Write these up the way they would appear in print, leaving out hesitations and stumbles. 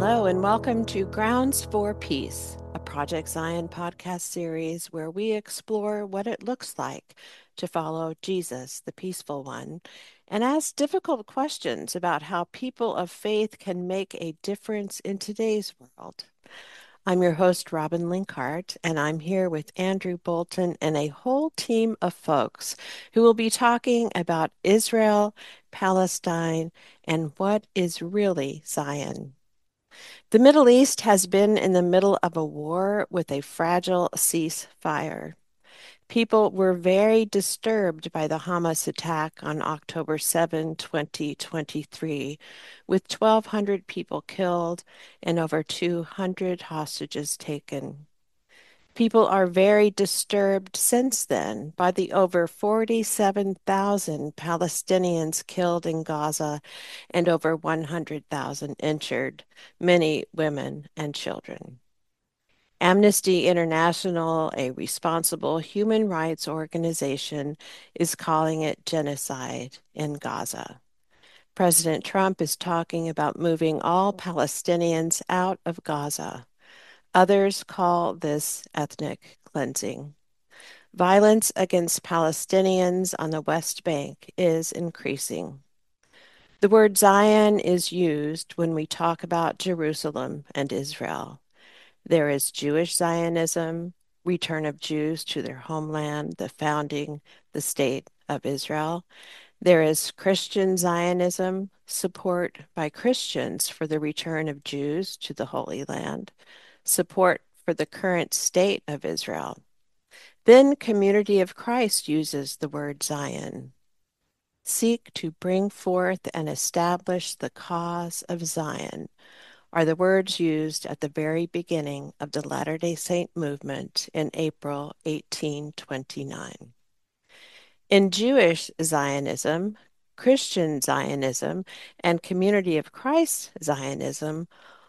Hello, and welcome to Grounds for Peace, a Project Zion podcast series where we explore what it looks like to follow Jesus, the peaceful one, and ask difficult questions about how people of faith can make a difference in today's world. I'm your host, Robin Linkhart, and I'm here with Andrew Bolton and a whole team of folks who will be talking about Israel, Palestine, and what is really Zion. The Middle East has been in the middle of a war with a fragile ceasefire. People were very disturbed by the Hamas attack on October 7, 2023, with 1,200 people killed and over 200 hostages taken. People are very disturbed since then by the over 47,000 Palestinians killed in Gaza and over 100,000 injured, many women and children. Amnesty International, a responsible human rights organization, is calling it genocide in Gaza. President Trump is talking about moving all Palestinians out of Gaza. Others call this ethnic cleansing. Violence against Palestinians on the West Bank is increasing. The word Zion is used when we talk about Jerusalem and Israel. There is Jewish Zionism, return of Jews to their homeland, the founding, the state of Israel. There is Christian Zionism, support by Christians for the return of Jews to the Holy Land, support for the current state of Israel. Then Community of Christ uses the word Zion. Seek to bring forth and establish the cause of Zion are the words used at the very beginning of the Latter-day Saint movement in April 1829. In Jewish Zionism, Christian Zionism, and Community of Christ Zionism,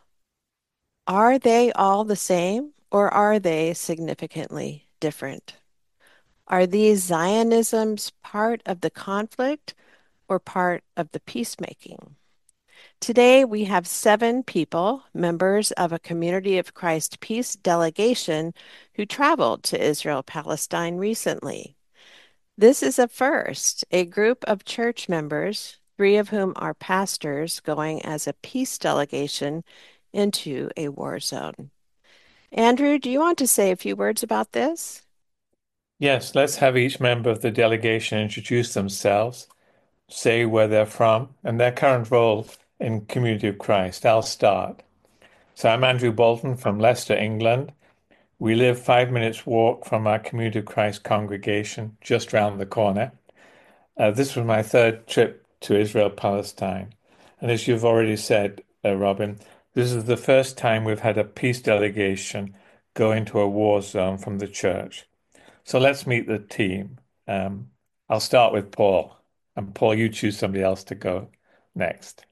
are they all the same or are they significantly different? Are these Zionisms part of the conflict or part of the peacemaking? Today, we have 7 people, members of a Community of Christ peace delegation, who traveled to Israel Palestine recently. This is a first, a group of church members, 3 of whom are pastors, going as a peace delegation into a war zone. Andrew, do you want to say a few words about this? Yes, let's have each member of the delegation introduce themselves, say where they're from, and their current role in Community of Christ. I'll start. So I'm Andrew Bolton from Leicester, England. We live 5 minutes walk from our Community of Christ congregation just round the corner. This was my third trip to Israel, Palestine. And as you've already said, Robin, this is the first time we've had a peace delegation go into a war zone from the church. So let's meet the team. Um, I'll start with Paul. And Paul, you choose somebody else to go next.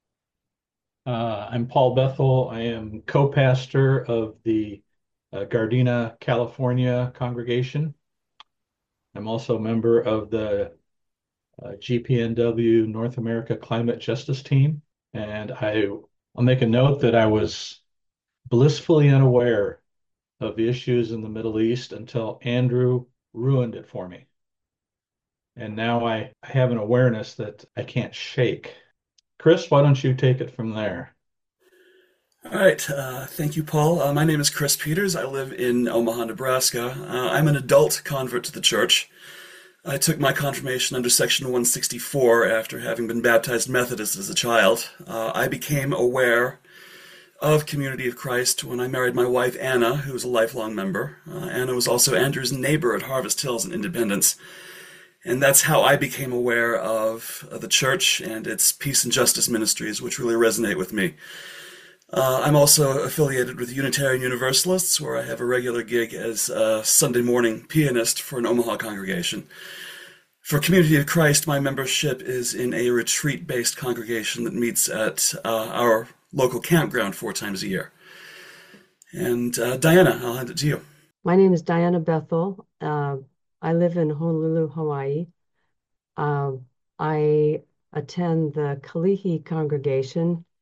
I'm Paul Bethel. I am co-pastor of the Gardena, California congregation. I'm also a member of the GPNW North America Climate Justice Team. And I'll make a note that I was blissfully unaware of the issues in the Middle East until Andrew ruined it for me. And now I have an awareness that I can't shake. Chris, why don't you take it from there? All right. Thank you, Paul. My name is Chris Peters. I live in Omaha, Nebraska. I'm an adult convert to the church. I took my confirmation under Section 164 after having been baptized Methodist as a child. I became aware of Community of Christ when I married my wife, Anna, who was a lifelong member. Anna was also Andrew's neighbor at Harvest Hills in Independence. And that's how I became aware of the church and its peace and justice ministries, which really resonate with me. I'm also affiliated with Unitarian Universalists, where I have a regular gig as a Sunday morning pianist for an Omaha congregation. For Community of Christ, my membership is in a retreat-based congregation that meets at our local campground 4 times a year. And Diana, I'll hand it to you. My name is Diana Bethel. I live in Honolulu, Hawaii. I attend the Kalihi congregation,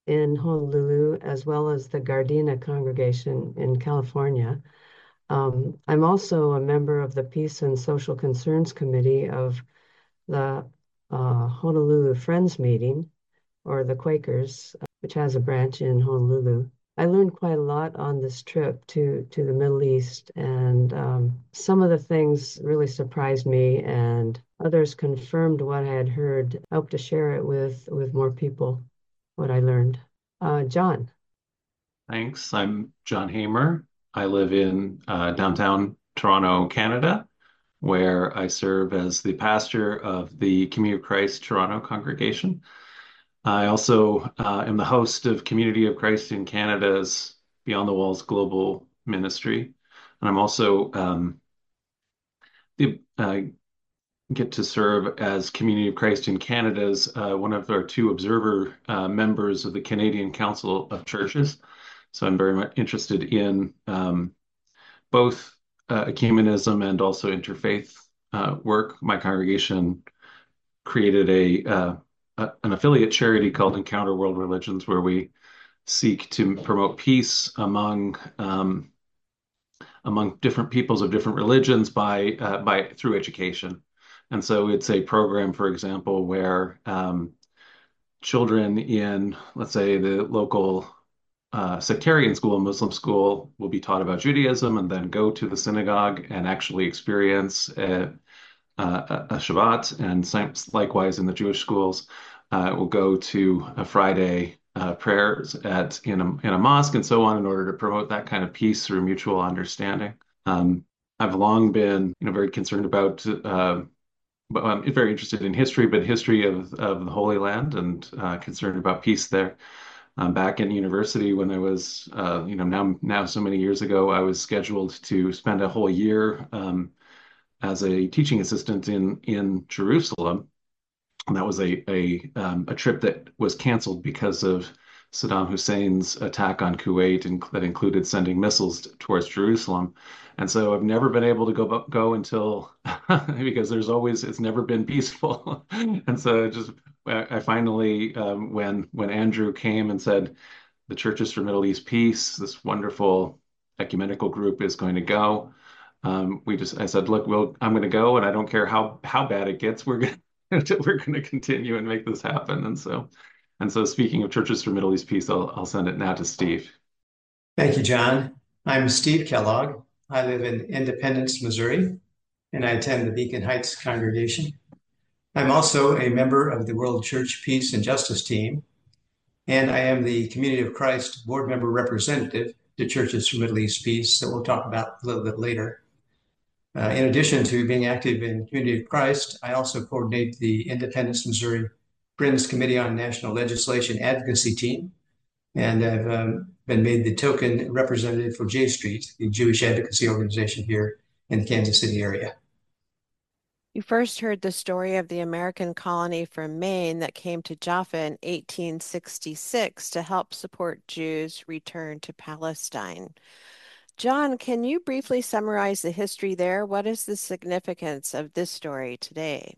in Honolulu, as well as the Gardena congregation in California. I'm also a member of the Peace and Social Concerns Committee of the Honolulu Friends Meeting, or the Quakers, which has a branch in Honolulu. I learned quite a lot on this trip to the Middle East, and some of the things really surprised me, and others confirmed what I had heard. I hope to share it with more people, what I learned. John. Thanks. I'm John Hamer. I live in downtown Toronto, Canada, where I serve as the pastor of the Community of Christ Toronto congregation. I also am the host of Community of Christ in Canada's Beyond the Walls Global Ministry. And I'm also get to serve as Community of Christ in Canada's one of our two observer members of the Canadian Council of Churches. So I'm very much interested in both ecumenism and also interfaith work. My congregation created an affiliate charity called Encounter World Religions, where we seek to promote peace among different peoples of different religions by through education. And so it's a program, for example, where children in, let's say, the local sectarian school, Muslim school, will be taught about Judaism and then go to the synagogue and actually experience a Shabbat. And likewise in the Jewish schools, will go to a Friday prayers in a mosque and so on in order to promote that kind of peace through mutual understanding. I've long been, very concerned about. But I'm very interested in history, but history of the Holy Land, and concerned about peace there. Back in university, when I was, now so many years ago, I was scheduled to spend a whole year as a teaching assistant in Jerusalem, and that was a trip that was canceled because of Saddam Hussein's attack on Kuwait, and that included sending missiles towards Jerusalem. And so I've never been able to go until because it's never been peaceful. And so I finally, when Andrew came and said the Churches for Middle East Peace, this wonderful ecumenical group, is going to go, I said, look, I'm going to go, and I don't care how bad it gets. We're going to continue and make this happen. And so speaking of Churches for Middle East Peace, I'll send it now to Steve. Thank you, John. I'm Steve Kellogg. I live in Independence, Missouri, and I attend the Beacon Heights congregation. I'm also a member of the World Church Peace and Justice team, and I am the Community of Christ board member representative to Churches for Middle East Peace that we'll talk about a little bit later. In addition to being active in Community of Christ, I also coordinate the Independence, Missouri Friends Committee on National Legislation Advocacy team, and I've been made the token representative for J Street, the Jewish advocacy organization here in the Kansas City area. You first heard the story of the American colony from Maine that came to Jaffa in 1866 to help support Jews return to Palestine. John, can you briefly summarize the history there? What is the significance of this story today?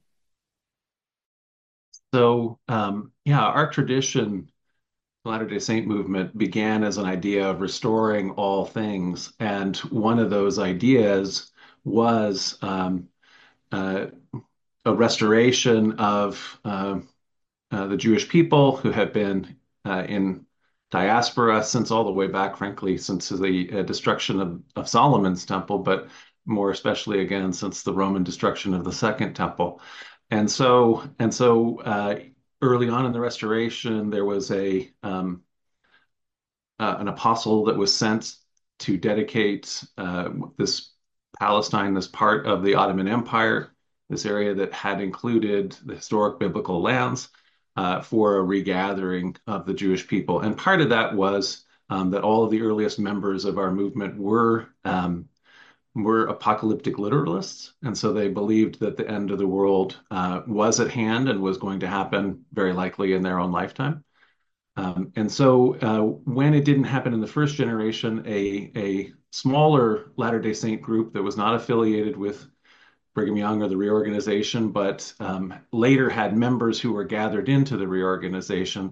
So, our tradition, the Latter-day Saint movement, began as an idea of restoring all things. And one of those ideas was a restoration of the Jewish people who had been in diaspora since all the way back, frankly, since the destruction of Solomon's temple, but more especially again since the Roman destruction of the Second Temple. And so early on in the Restoration, there was an apostle that was sent to dedicate this Palestine, this part of the Ottoman Empire, this area that had included the historic biblical lands, for a regathering of the Jewish people. And part of that was that all of the earliest members of our movement were apocalyptic literalists. And so they believed that the end of the world was at hand and was going to happen very likely in their own lifetime. And so when it didn't happen in the first generation, a smaller Latter-day Saint group that was not affiliated with Brigham Young or the reorganization, but later had members who were gathered into the reorganization,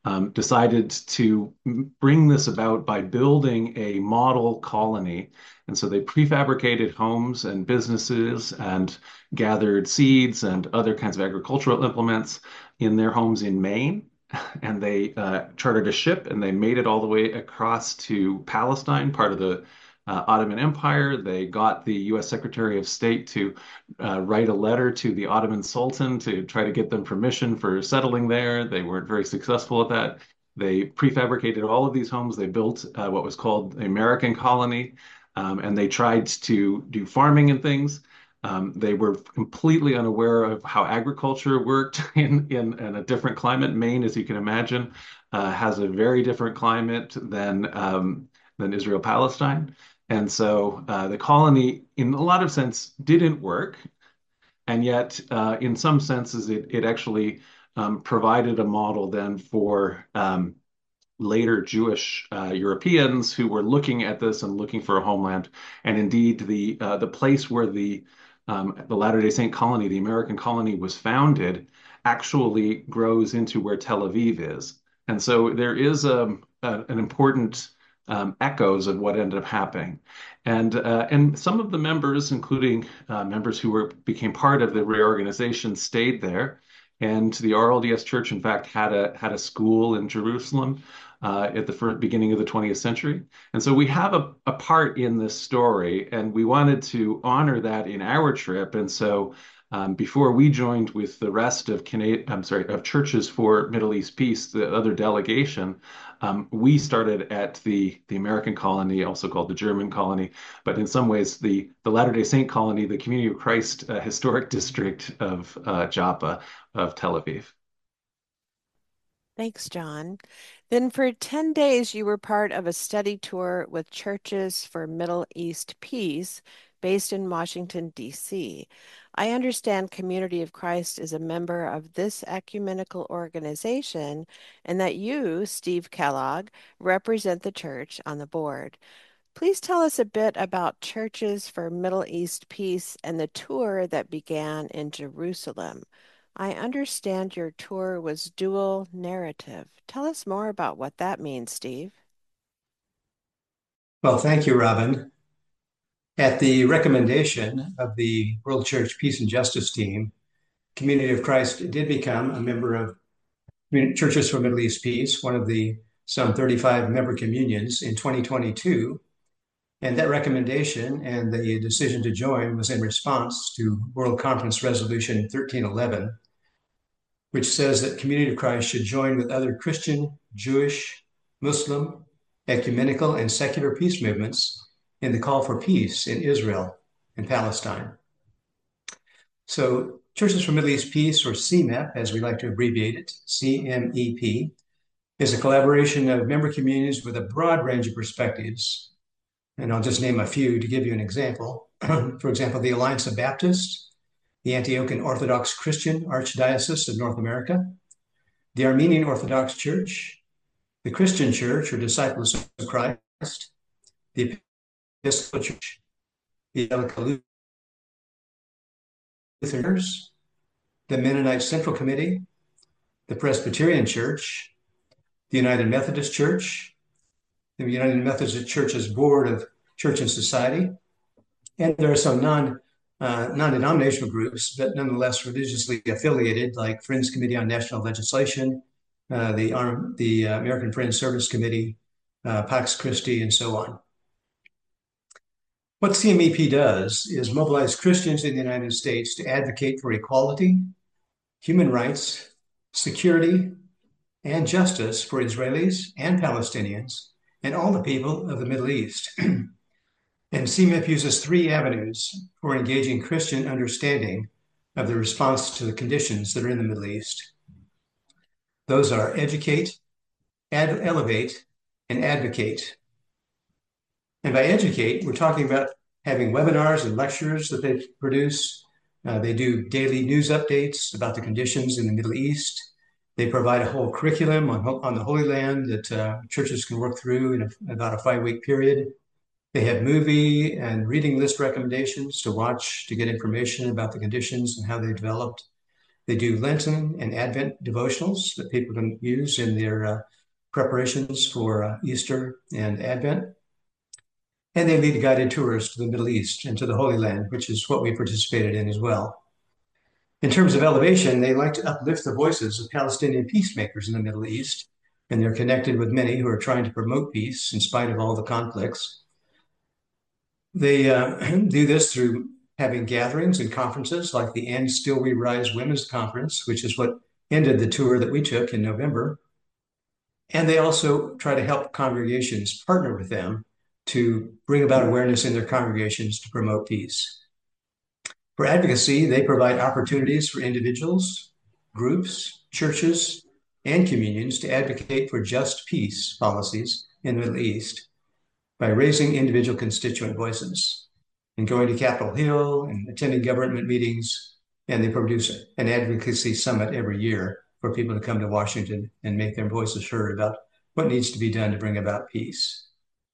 decided to bring this about by building a model colony. And so they prefabricated homes and businesses and gathered seeds and other kinds of agricultural implements in their homes in Maine. And they chartered a ship and they made it all the way across to Palestine, part of the Ottoman Empire. They got the U.S. Secretary of State to write a letter to the Ottoman Sultan to try to get them permission for settling there. They weren't very successful at that. They prefabricated all of these homes. They built what was called the American colony, and they tried to do farming and things. They were completely unaware of how agriculture worked in a different climate. Maine, as you can imagine, has a very different climate than Israel Palestine. And so the colony, in a lot of sense, didn't work. And yet, in some senses, it actually provided a model then for later Jewish Europeans who were looking at this and looking for a homeland. And indeed, the place where the Latter-day Saint colony, the American colony, was founded, actually grows into where Tel Aviv is. And so there is an important echoes of what ended up happening. And some of the members, including members who became part of the reorganization, stayed there. And the RLDS Church, in fact, had a school in Jerusalem at the beginning of the 20th century. And so we have a part in this story, and we wanted to honor that in our trip. And so before we joined with the rest of of Churches for Middle East Peace, the other delegation, we started at the American colony, also called the German colony, but in some ways the Latter-day Saint colony, the Community of Christ historic district of Joppa, of Tel Aviv. Thanks, John. Then for 10 days, you were part of a study tour with Churches for Middle East Peace based in Washington, D.C. I understand Community of Christ is a member of this ecumenical organization and that you, Steve Kellogg, represent the church on the board. Please tell us a bit about Churches for Middle East Peace and the tour that began in Jerusalem. I understand your tour was dual narrative. Tell us more about what that means, Steve. Well, thank you, Robin. At the recommendation of the World Church Peace and Justice team, Community of Christ did become a member of Churches for Middle East Peace, one of the some 35 member communions in 2022. And that recommendation and the decision to join was in response to World Conference Resolution 1311, which says that Community of Christ should join with other Christian, Jewish, Muslim, ecumenical, and secular peace movements in the call for peace in Israel and Palestine. So Churches for Middle East Peace, or CMEP, as we like to abbreviate it, CMEP, is a collaboration of member communities with a broad range of perspectives. And I'll just name a few to give you an example. For example, the Alliance of Baptists, the Antiochian Orthodox Christian Archdiocese of North America, the Armenian Orthodox Church, the Christian Church or Disciples of Christ, the Episcopal Church, the Evangelical Lutherans, the Mennonite Central Committee, the Presbyterian Church, the United Methodist Church, the United Methodist Church's Board of Church and Society, and there are some non-denominational groups, but nonetheless religiously affiliated, like Friends Committee on National Legislation, the American Friends Service Committee, Pax Christi, and so on. What CMEP does is mobilize Christians in the United States to advocate for equality, human rights, security, and justice for Israelis and Palestinians and all the people of the Middle East. And CMEP uses three avenues for engaging Christian understanding of the response to the conditions that are in the Middle East. Those are educate, elevate, and advocate. And by educate, we're talking about having webinars and lectures that they produce. They do daily news updates about the conditions in the Middle East. They provide a whole curriculum on the Holy Land that churches can work through in about a 5-week period. They have movie and reading list recommendations to watch to get information about the conditions and how they developed. They do Lenten and Advent devotionals that people can use in their preparations for Easter and Advent. And they lead guided tours to the Middle East and to the Holy Land, which is what we participated in as well. In terms of elevation, they like to uplift the voices of Palestinian peacemakers in the Middle East, and they're connected with many who are trying to promote peace in spite of all the conflicts. They do this through having gatherings and conferences like the And Still We Rise Women's Conference, which is what ended the tour that we took in November. And they also try to help congregations partner with them to bring about awareness in their congregations to promote peace. For advocacy, they provide opportunities for individuals, groups, churches, and communions to advocate for just peace policies in the Middle East by raising individual constituent voices and going to Capitol Hill and attending government meetings. And they produce an advocacy summit every year for people to come to Washington and make their voices heard about what needs to be done to bring about peace.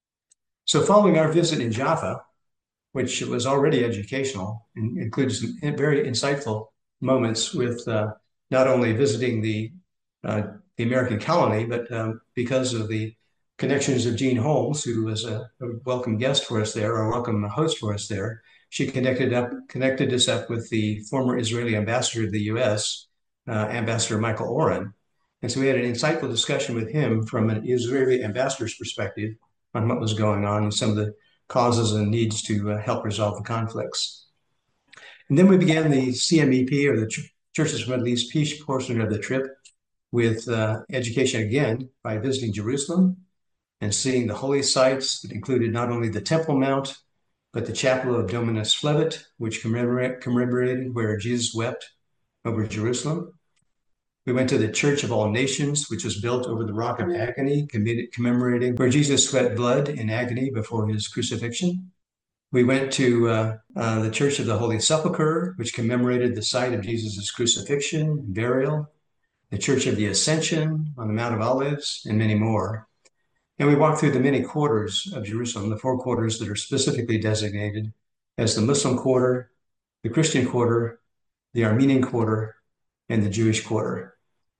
So following our visit in Jaffa, which was already educational and includes some very insightful moments with not only visiting the American colony, but because of the connections of Jean Holmes, who was a welcome guest for us there, or a welcome host for us there. She connected us up with the former Israeli ambassador to the U.S., Ambassador Michael Oren. And so we had an insightful discussion with him from an Israeli ambassador's perspective on what was going on and some of the causes and needs to help resolve the conflicts. And then we began the CMEP, or the Churches for Middle East Peace portion of the trip, with education again by visiting Jerusalem and seeing the holy sites that included not only the Temple Mount, but the Chapel of Dominus Flevit, which commemorated where Jesus wept over Jerusalem. We went to the Church of All Nations, which was built over the Rock of Agony, commemorating where Jesus sweat blood in agony before his crucifixion. We went to the Church of the Holy Sepulchre, which commemorated the site of Jesus' crucifixion and burial, the Church of the Ascension on the Mount of Olives, and many more. And we walked through the many quarters of Jerusalem, the 4 quarters that are specifically designated as the Muslim quarter, the Christian quarter, the Armenian quarter, and the Jewish quarter.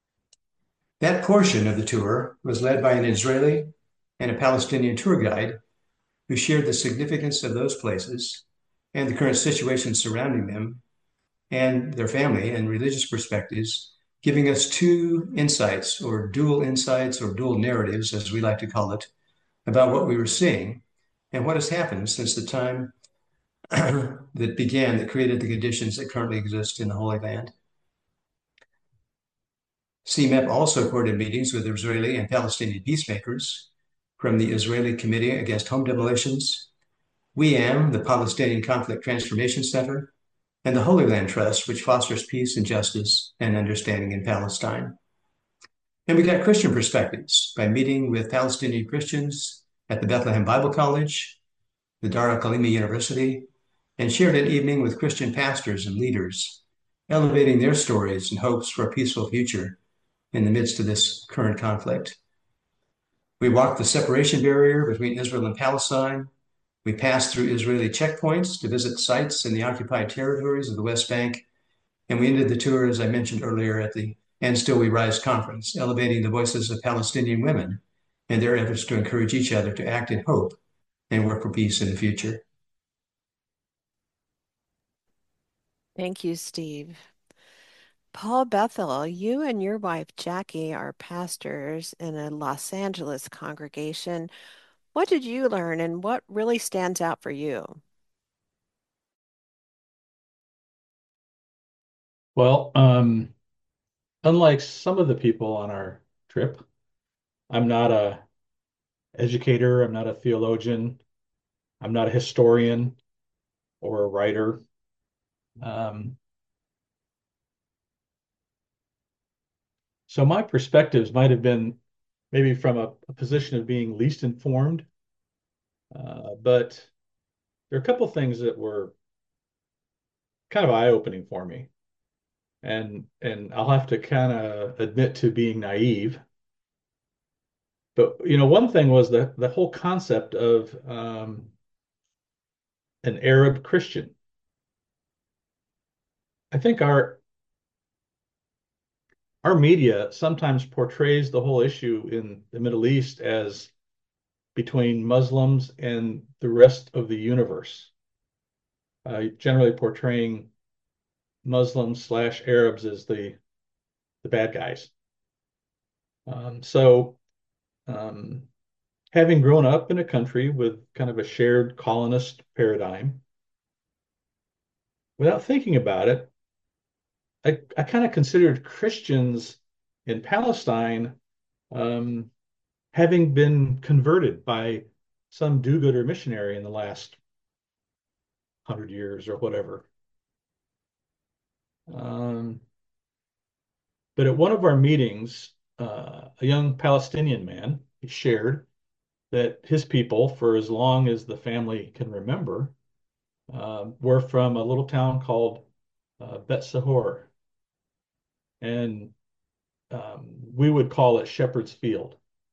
That portion of the tour was led by an Israeli and a Palestinian tour guide who shared the significance of those places and the current situation surrounding them and their family and religious perspectives, giving us 2 insights, or dual narratives, as we like to call it, about what we were seeing and what has happened since the time that created the conditions that currently exist in the Holy Land. CMEP also coordinated meetings with Israeli and Palestinian peacemakers from the Israeli Committee Against Home Demolitions, WEAM, the Palestinian Conflict Transformation Center, and the Holy Land Trust, which fosters peace and justice and understanding in Palestine. And we got Christian perspectives by meeting with Palestinian Christians at the Bethlehem Bible College, the Dar al-Khalima University, and shared an evening with Christian pastors and leaders, elevating their stories and hopes for a peaceful future in the midst of this current conflict. We walked the separation barrier between Israel and Palestine. We passed through Israeli checkpoints to visit sites in the occupied territories of the West Bank. And we ended the tour, as I mentioned earlier, at the And Still We Rise conference, elevating the voices of Palestinian women and their efforts to encourage each other to act in hope and work for peace in the future. Thank you, Steve. Paul Bethel, you and your wife Jackie are pastors in a Los Angeles congregation. What did you learn and what really stands out for you? Well, unlike some of the people on our trip, I'm not a educator, I'm not a theologian, I'm not a historian or a writer. So my perspectives might have been maybe from a position of being least informed, but there are a couple things that were kind of eye-opening for me. And I'll have to kind of admit to being naive. But one thing was the whole concept of an Arab Christian. I think our our media sometimes portrays the whole issue in the Middle East as between Muslims and the rest of the universe, generally portraying Muslims slash Arabs as the bad guys. So, um, having grown up in a country with kind of a shared colonist paradigm, without thinking about it, I kind of considered Christians in Palestine um, having been converted by some do-gooder missionary in the last 100 years or whatever. Um, but at one of our meetings, a young Palestinian man shared that his people, for as long as the family can remember, were from a little town called Bet Sahor, and we would call it Shepherd's Field.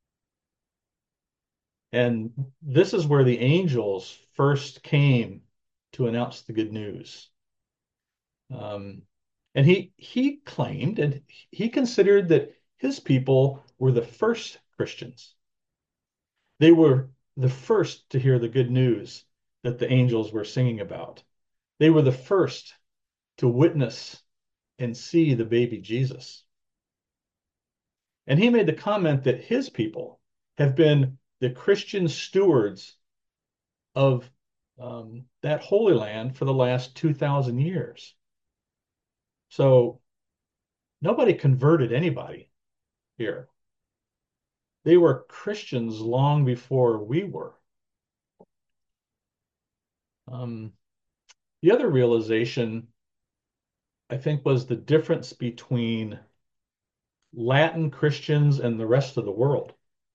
And this is where the angels first came to announce the good news. Um, and he claimed and he considered that his people were the first Christians. They were the first to hear the good news that the angels were singing about. They were the first to witness and see the baby Jesus. And he made the comment that his people have been the Christian stewards of that Holy Land for the last 2,000 years. So nobody converted anybody here. They were Christians long before we were. The other realization, I think, was the difference between Latin Christians and the rest of the world.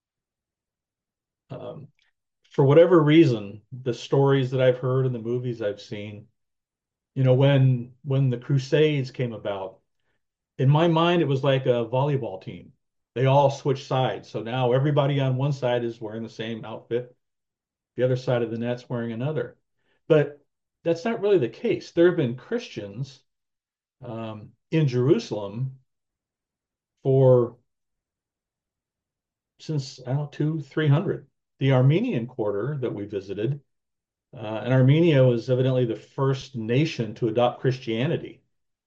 For whatever reason, the stories that I've heard and the movies I've seen, when the Crusades came about, in my mind, it was like a volleyball team. They all switched sides. So now everybody on one side is wearing the same outfit. The other side of the net's wearing another. But that's not really the case. There have been Christians in Jerusalem for since, I don't know, 200-300. The Armenian quarter that we visited, and Armenia was evidently the first nation to adopt Christianity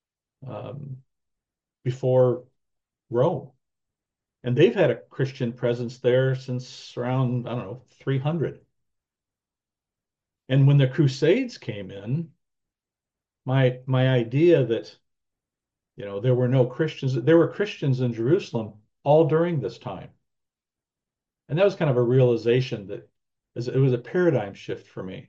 before Rome. And they've had a Christian presence there since around, I don't know, 300. And when the Crusades came in, my idea that, there were no Christians, there were Christians in Jerusalem all during this time. And that was kind of a realization that it was a paradigm shift for me.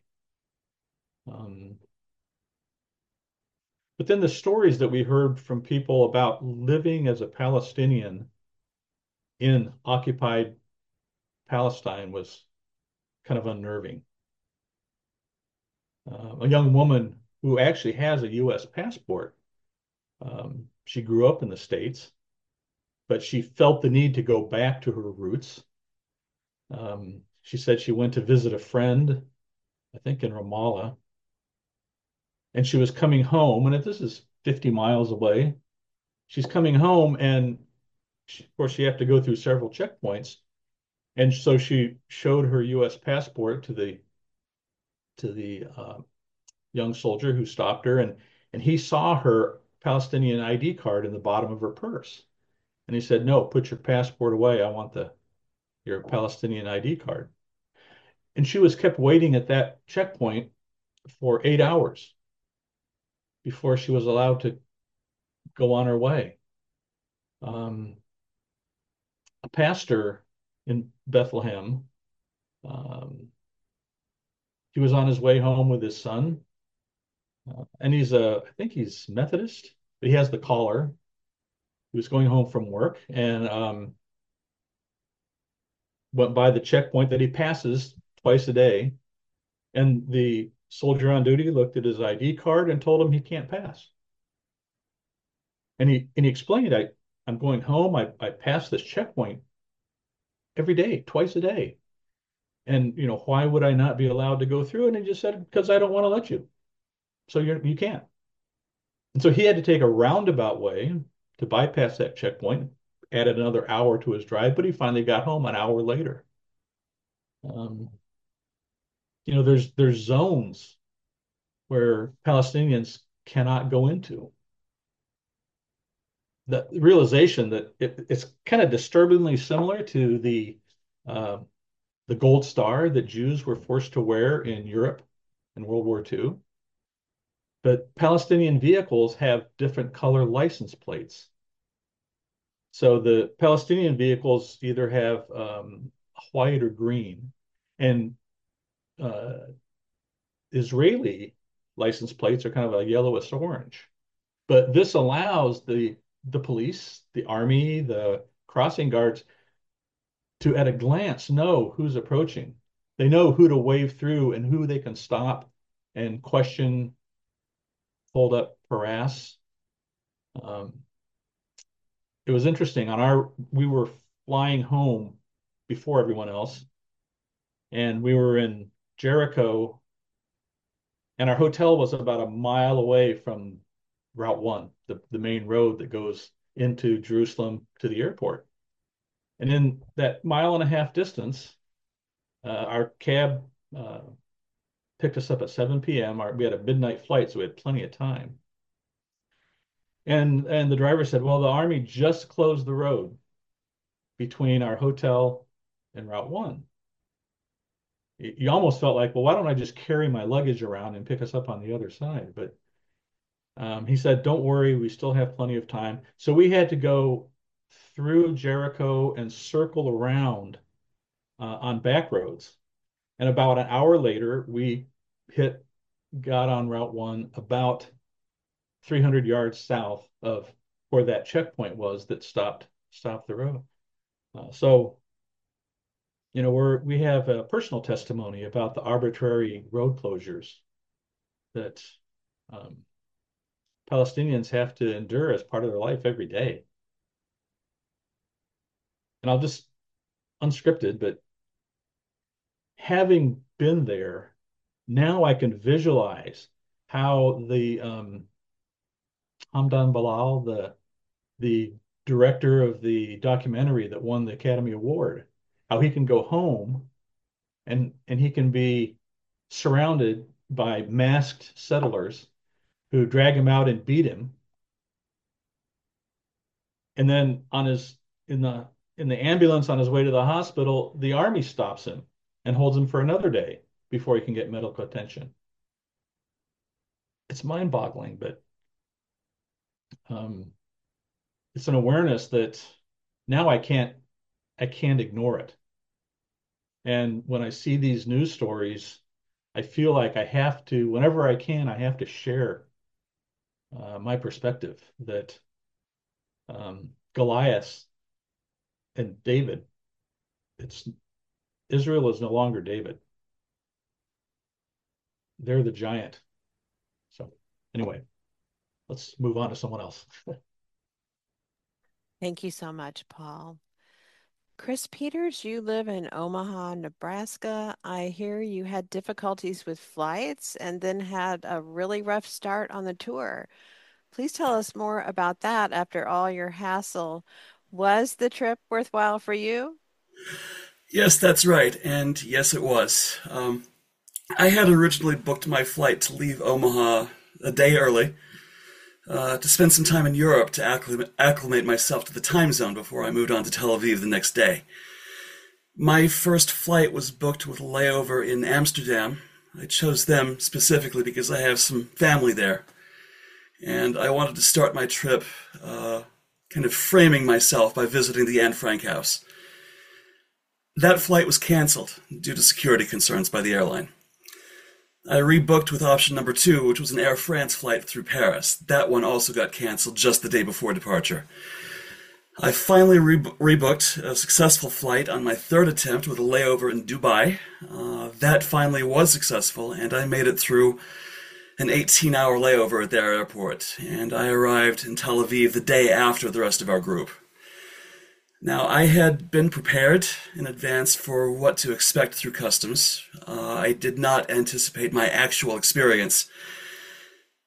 But then the stories that we heard from people about living as a Palestinian in occupied Palestine was kind of unnerving. A young woman who actually has a U.S. passport, she grew up in the States, but she felt the need to go back to her roots. She said she went to visit a friend, I think in Ramallah, and she was coming home, and this is 50 miles away. She's coming home, and of course, you have to go through several checkpoints. And so she showed her U.S. passport to the young soldier who stopped her, and he saw her Palestinian ID card in the bottom of her purse. And he said, "No, put your passport away. I want your Palestinian ID card." And she was kept waiting at that checkpoint for 8 hours before she was allowed to go on her way. A pastor in Bethlehem, he was on his way home with his son, and I think he's Methodist, but he has the collar. He was going home from work and went by the checkpoint that he passes twice a day. And the soldier on duty looked at his ID card and told him he can't pass. And he explained, I'm going home. I pass this checkpoint every day, twice a day. And, why would I not be allowed to go through? And he just said, because I don't want to let you. So you can't. And so he had to take a roundabout way to bypass that checkpoint, added another hour to his drive, but he finally got home an hour later. There's zones where Palestinians cannot go into. The realization that it's kind of disturbingly similar to the gold star that Jews were forced to wear in Europe in World War II. But Palestinian vehicles have different color license plates. So the Palestinian vehicles either have white or green, and Israeli license plates are kind of a yellowish orange. But this allows the police, the army, the crossing guards to, at a glance, know who's approaching. They know who to wave through and who they can stop and question, hold up, harass. It was interesting. We were flying home before everyone else, and we were in Jericho, and our hotel was about a mile away from Route 1, the main road that goes into Jerusalem to the airport. And in that mile and a half distance, our cab picked us up at 7 p.m. We had a midnight flight, so we had plenty of time. And the driver said, well, the Army just closed the road between our hotel and Route 1. You almost felt like, well, why don't I just carry my luggage around and pick us up on the other side? But he said, don't worry, we still have plenty of time. So we had to go through Jericho and circle around on back roads. And about an hour later, we got on Route 1 about 300 yards south of where that checkpoint was that stopped the road. We have a personal testimony about the arbitrary road closures that Palestinians have to endure as part of their life every day. And I'll just, unscripted, but having been there, now I can visualize how the Hamdan Bilal, the director of the documentary that won the Academy Award, how he can go home and he can be surrounded by masked settlers who drag him out and beat him. And then in the ambulance on his way to the hospital, the Army stops him and holds him for another day before he can get medical attention. It's mind-boggling, but it's an awareness that now I can't ignore it. And when I see these news stories, I feel like I have to, whenever I can, I have to share my perspective that Goliath and David, Israel is no longer David. They're the giant. So anyway, let's move on to someone else. Thank you so much, Paul. Chris Peters, you live in Omaha, Nebraska. I hear you had difficulties with flights and then had a really rough start on the tour. Please tell us more about that after all your hassle. Was the trip worthwhile for you? Yes, that's right. And yes, it was. I had originally booked my flight to leave Omaha a day early to spend some time in Europe to acclimate myself to the time zone before I moved on to Tel Aviv the next day. My first flight was booked with a layover in Amsterdam. I chose them specifically because I have some family there. And I wanted to start my trip kind of framing myself by visiting the Anne Frank house. That flight was canceled due to security concerns by the airline. I rebooked with option number 2, which was an Air France flight through Paris. That one also got canceled just the day before departure. I finally rebooked a successful flight on my third attempt with a layover in Dubai. That finally was successful, and I made it through an 18-hour layover at their airport, and I arrived in Tel Aviv the day after the rest of our group. Now, I had been prepared in advance for what to expect through customs. I did not anticipate my actual experience.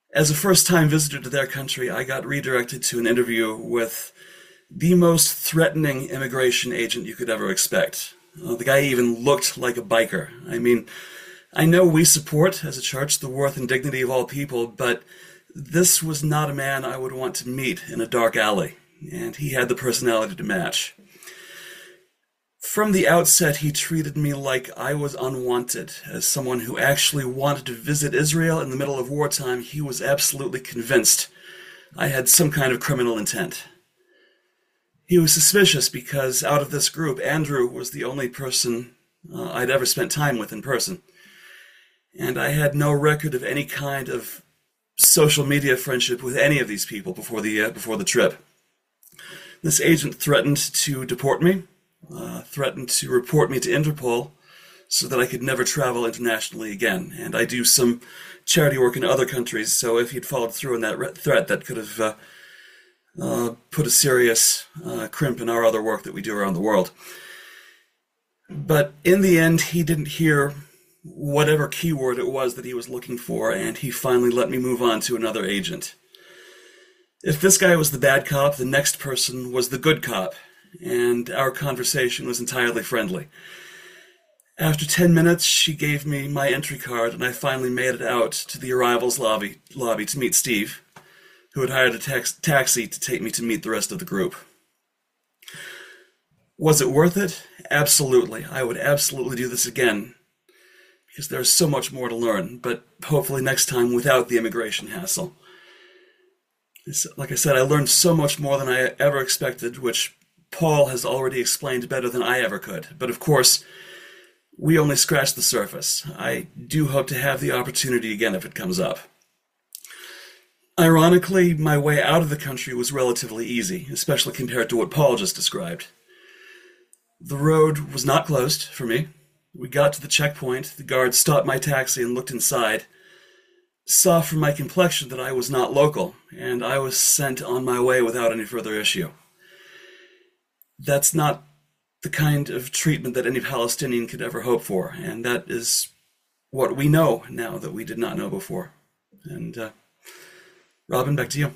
As a first-time visitor to their country, I got redirected to an interview with the most threatening immigration agent you could ever expect. The guy even looked like a biker. I mean, I know we support, as a church, the worth and dignity of all people, but this was not a man I would want to meet in a dark alley, and he had the personality to match. From the outset, he treated me like I was unwanted. As someone who actually wanted to visit Israel in the middle of wartime, he was absolutely convinced I had some kind of criminal intent. He was suspicious because out of this group, Andrew was the only person I'd ever spent time with in person. And I had no record of any kind of social media friendship with any of these people before the trip. This agent threatened to deport me, threatened to report me to Interpol so that I could never travel internationally again. And I do some charity work in other countries, so if he'd followed through on that threat, that could have put a serious crimp in our other work that we do around the world. But in the end, he didn't hear whatever keyword it was that he was looking for, and he finally let me move on to another agent. If this guy was the bad cop, the next person was the good cop, and our conversation was entirely friendly. After 10 minutes, she gave me my entry card, and I finally made it out to the arrivals lobby to meet Steve, who had hired a taxi to take me to meet the rest of the group. Was it worth it? Absolutely. I would absolutely do this again, because there's so much more to learn, but hopefully next time without the immigration hassle. Like I said, I learned so much more than I ever expected, which Paul has already explained better than I ever could. But of course, we only scratched the surface. I do hope to have the opportunity again if it comes up. Ironically, my way out of the country was relatively easy, especially compared to what Paul just described. The road was not closed for me. We got to the checkpoint, the guard stopped my taxi and looked inside, saw from my complexion that I was not local, and I was sent on my way without any further issue. That's not the kind of treatment that any Palestinian could ever hope for, and that is what we know now that we did not know before. And Robin, back to you.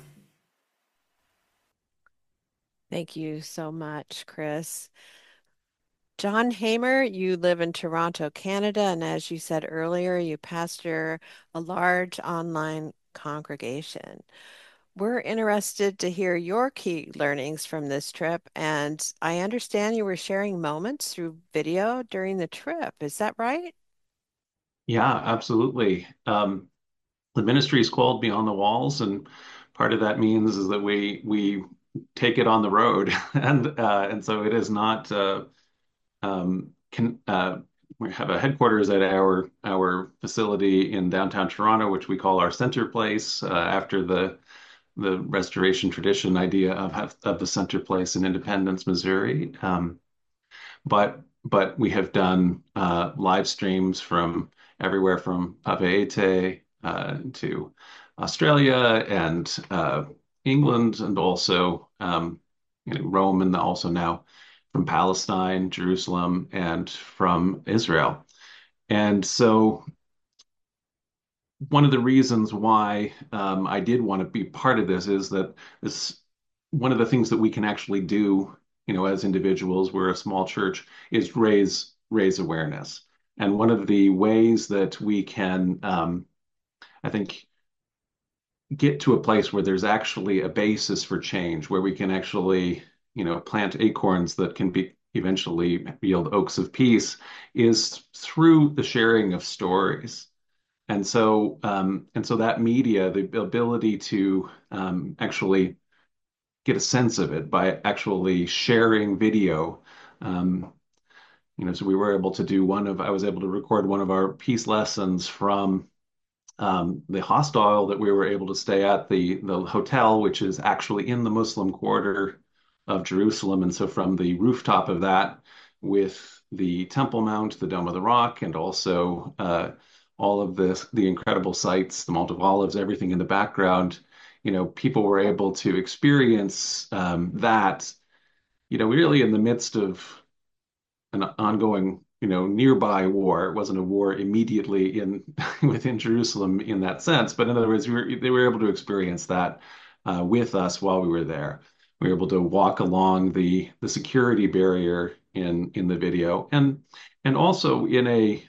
Thank you so much, Chris. John Hamer, you live in Toronto, Canada, and as you said earlier, you pastor a large online congregation. We're interested to hear your key learnings from this trip, and I understand you were sharing moments through video during the trip. Is that right? Yeah, absolutely. The ministry is called Beyond the Walls, and part of that means is that we take it on the road, and so it is not. We have a headquarters at our facility in downtown Toronto, which we call our center place, after the restoration tradition idea of the center place in Independence, Missouri. But we have done live streams from everywhere from Papeete to Australia and England, and also Rome, and also now from Palestine, Jerusalem, and from Israel. And so one of the reasons why I did want to be part of this is that this one of the things that we can actually do, as individuals, we're a small church, is raise awareness. And one of the ways that we can, I think, get to a place where there's actually a basis for change, where we can actually, plant acorns that can be eventually yield oaks of peace, is through the sharing of stories. And so that media, the ability to actually get a sense of it by actually sharing video. So we were able to I was able to record one of our peace lessons from the hostel that we were able to stay at, the hotel, which is actually in the Muslim quarter of Jerusalem. And so from the rooftop of that, with the Temple Mount, the Dome of the Rock, and also all of the incredible sights, the Mount of Olives, everything in the background, people were able to experience that, really in the midst of an ongoing nearby war. It wasn't a war immediately within Jerusalem in that sense, but in other words, they were able to experience that with us while we were there. We were able to walk along the security barrier in the video, and also in a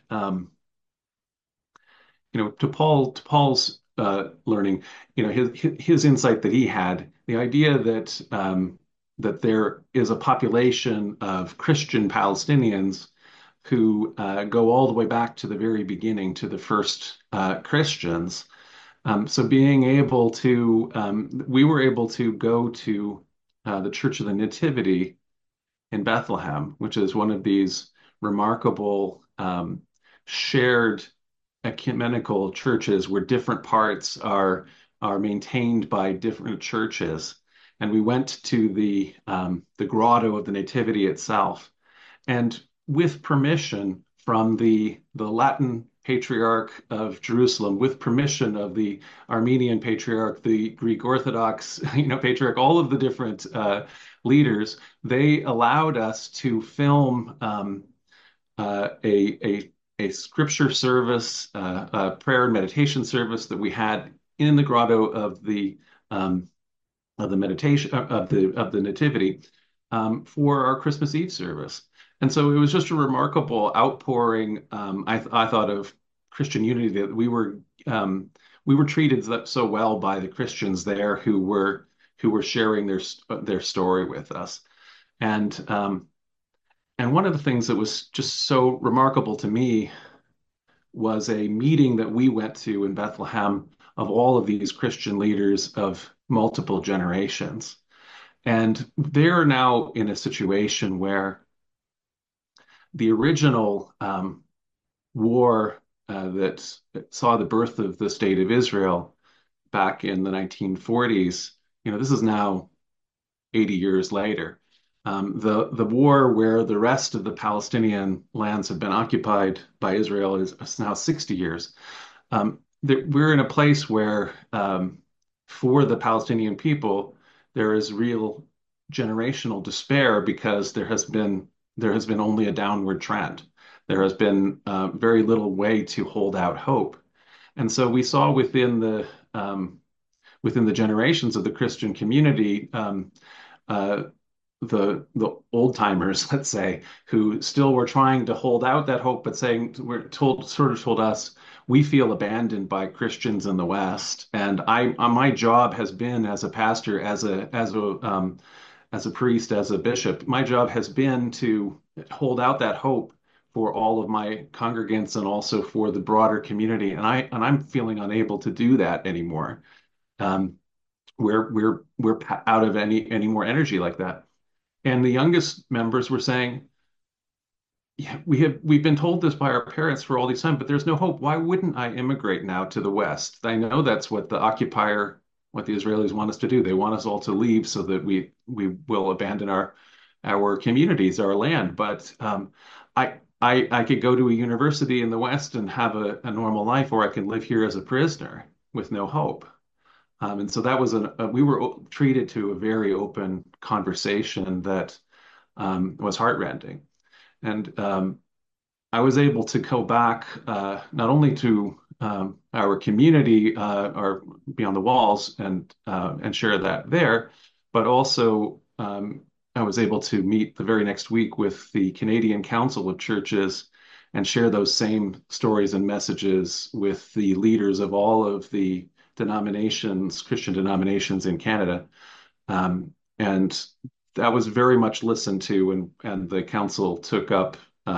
to Paul's learning, his insight that he had, the idea that there is a population of Christian Palestinians who go all the way back to the very beginning, to the first Christians. So being able to, we were able to go to the Church of the Nativity in Bethlehem, which is one of these remarkable shared ecumenical churches where different parts are maintained by different churches. And we went to the grotto of the Nativity itself, and with permission from the Latin Patriarch of Jerusalem, with permission of the Armenian Patriarch, the Greek Orthodox, Patriarch, all of the different leaders, they allowed us to film a scripture service, a prayer and meditation service that we had in the grotto of the meditation of the Nativity for our Christmas Eve service. And so it was just a remarkable outpouring. I thought of Christian unity, that we were treated so well by the Christians there who were sharing their story with us. And one of the things that was just so remarkable to me was a meeting that we went to in Bethlehem of all of these Christian leaders of multiple generations. And they're now in a situation where the original war that saw the birth of the state of Israel back in the 1940s, this is now 80 years later. The war where the rest of the Palestinian lands have been occupied by Israel is now 60 years. We're in a place where, for the Palestinian people, there is real generational despair because there has been only a downward trend. There has been very little way to hold out hope. And so we saw within the generations of the Christian community, the old timers, let's say, who still were trying to hold out that hope, but sort of told us, we feel abandoned by Christians in the West. And my job has been as a pastor, as a priest, as a bishop, my job has been to hold out that hope for all of my congregants and also for the broader community. And I'm feeling unable to do that anymore. We're out of any more energy like that. And the youngest members were saying, yeah, we've been told this by our parents for all these time, but there's no hope. Why wouldn't I immigrate now to the West? I know that's what the Israelis want us to do. They want us all to leave so that we will abandon our communities, our land. But I could go to a university in the West and have a normal life, or I can live here as a prisoner with no hope. And so that was we were treated to a very open conversation that was heartrending. And I was able to go back not only to our community or Beyond the Walls and share that there, but also I was able to meet the very next week with the Canadian Council of Churches and share those same stories and messages with the leaders of all of the Christian denominations in Canada. And that was very much listened to, and the council took up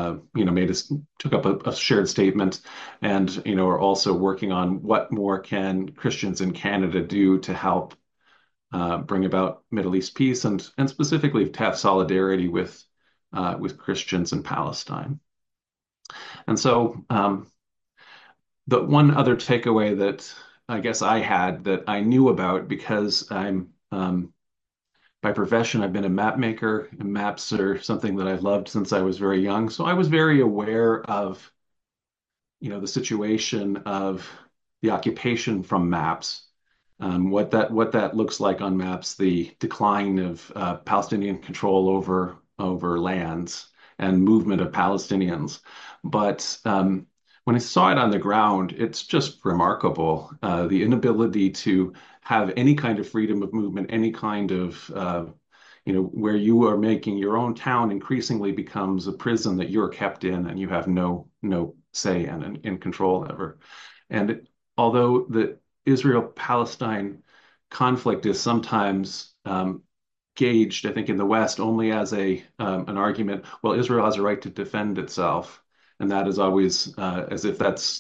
a shared statement, and are also working on what more can Christians in Canada do to help bring about Middle East peace and specifically to have solidarity with Christians in Palestine. And so the one other takeaway that I guess I had, that I knew about because I'm by profession, I've been a map maker, and maps are something that I've loved since I was very young. So I was very aware of, the situation of the occupation from maps, what that looks like on maps, the decline of Palestinian control over lands, and movement of Palestinians. But when I saw it on the ground, it's just remarkable. The inability to have any kind of freedom of movement, any kind of where you are making your own town increasingly becomes a prison that you're kept in and you have no say in control ever. And although the Israel-Palestine conflict is sometimes gauged, I think, in the West only as an argument, well, Israel has a right to defend itself, and that is always as if that's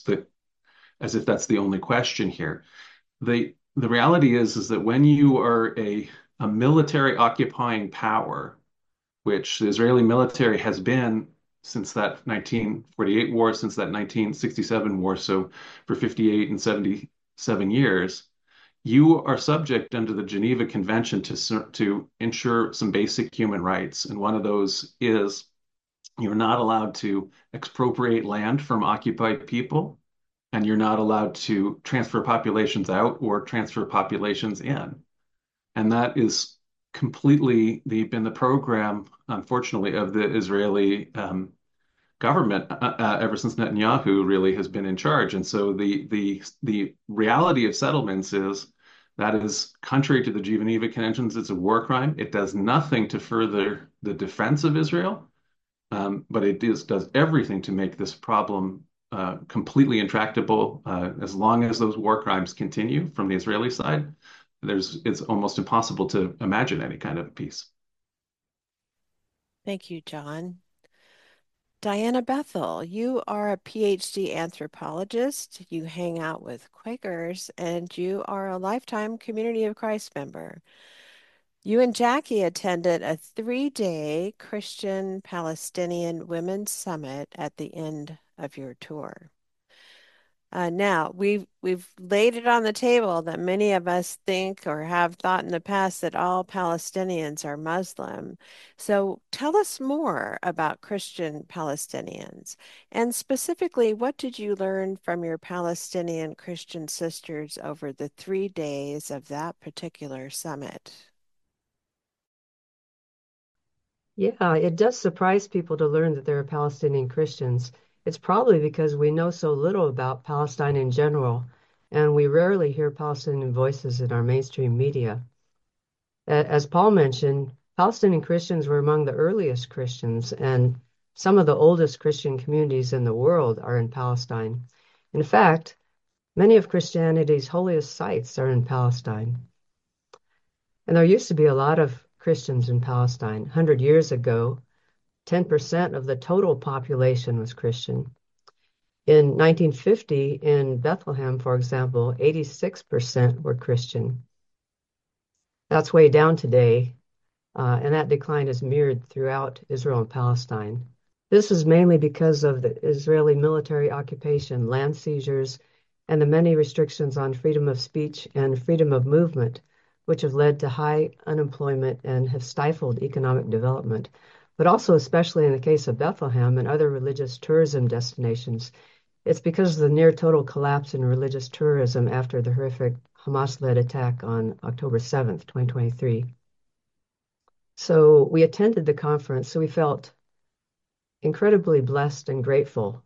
the only question here. The reality is that when you are a military occupying power, which the Israeli military has been since that 1948 war, since that 1967 war, so for 58 and 77 years, you are subject under the Geneva Convention to ensure some basic human rights. And one of those is you're not allowed to expropriate land from occupied people, and you're not allowed to transfer populations out or transfer populations in. And that is completely been the program, unfortunately, of the Israeli government ever since Netanyahu really has been in charge. And so the reality of settlements is that is contrary to the Geneva Conventions. It's a war crime. It does nothing to further the defense of Israel, but it does everything to make this problem completely intractable. As long as those war crimes continue from the Israeli side, it's almost impossible to imagine any kind of peace. Thank you, John. Diana Bethel, you are a PhD anthropologist. You hang out with Quakers, and you are a lifetime Community of Christ member. You and Jackie attended a 3-day Christian Palestinian Women's Summit at the end of your tour. Now, we've laid it on the table that many of us think or have thought in the past that all Palestinians are Muslim. So tell us more about Christian Palestinians. And specifically, what did you learn from your Palestinian Christian sisters over the 3 days of that particular summit? Yeah, it does surprise people to learn that there are Palestinian Christians. It's probably because we know so little about Palestine in general, and we rarely hear Palestinian voices in our mainstream media. As Paul mentioned, Palestinian Christians were among the earliest Christians, and some of the oldest Christian communities in the world are in Palestine. In fact, many of Christianity's holiest sites are in Palestine. And there used to be a lot of Christians in Palestine. 100 years ago, 10% of the total population was Christian. In 1950, in Bethlehem, for example, 86% were Christian. That's way down today, and that decline is mirrored throughout Israel and Palestine. This is mainly because of the Israeli military occupation, land seizures, and the many restrictions on freedom of speech and freedom of movement, which have led to high unemployment and have stifled economic development. But also, especially in the case of Bethlehem and other religious tourism destinations, it's because of the near total collapse in religious tourism after the horrific Hamas-led attack on October 7th, 2023. So we attended the conference, so we felt incredibly blessed and grateful.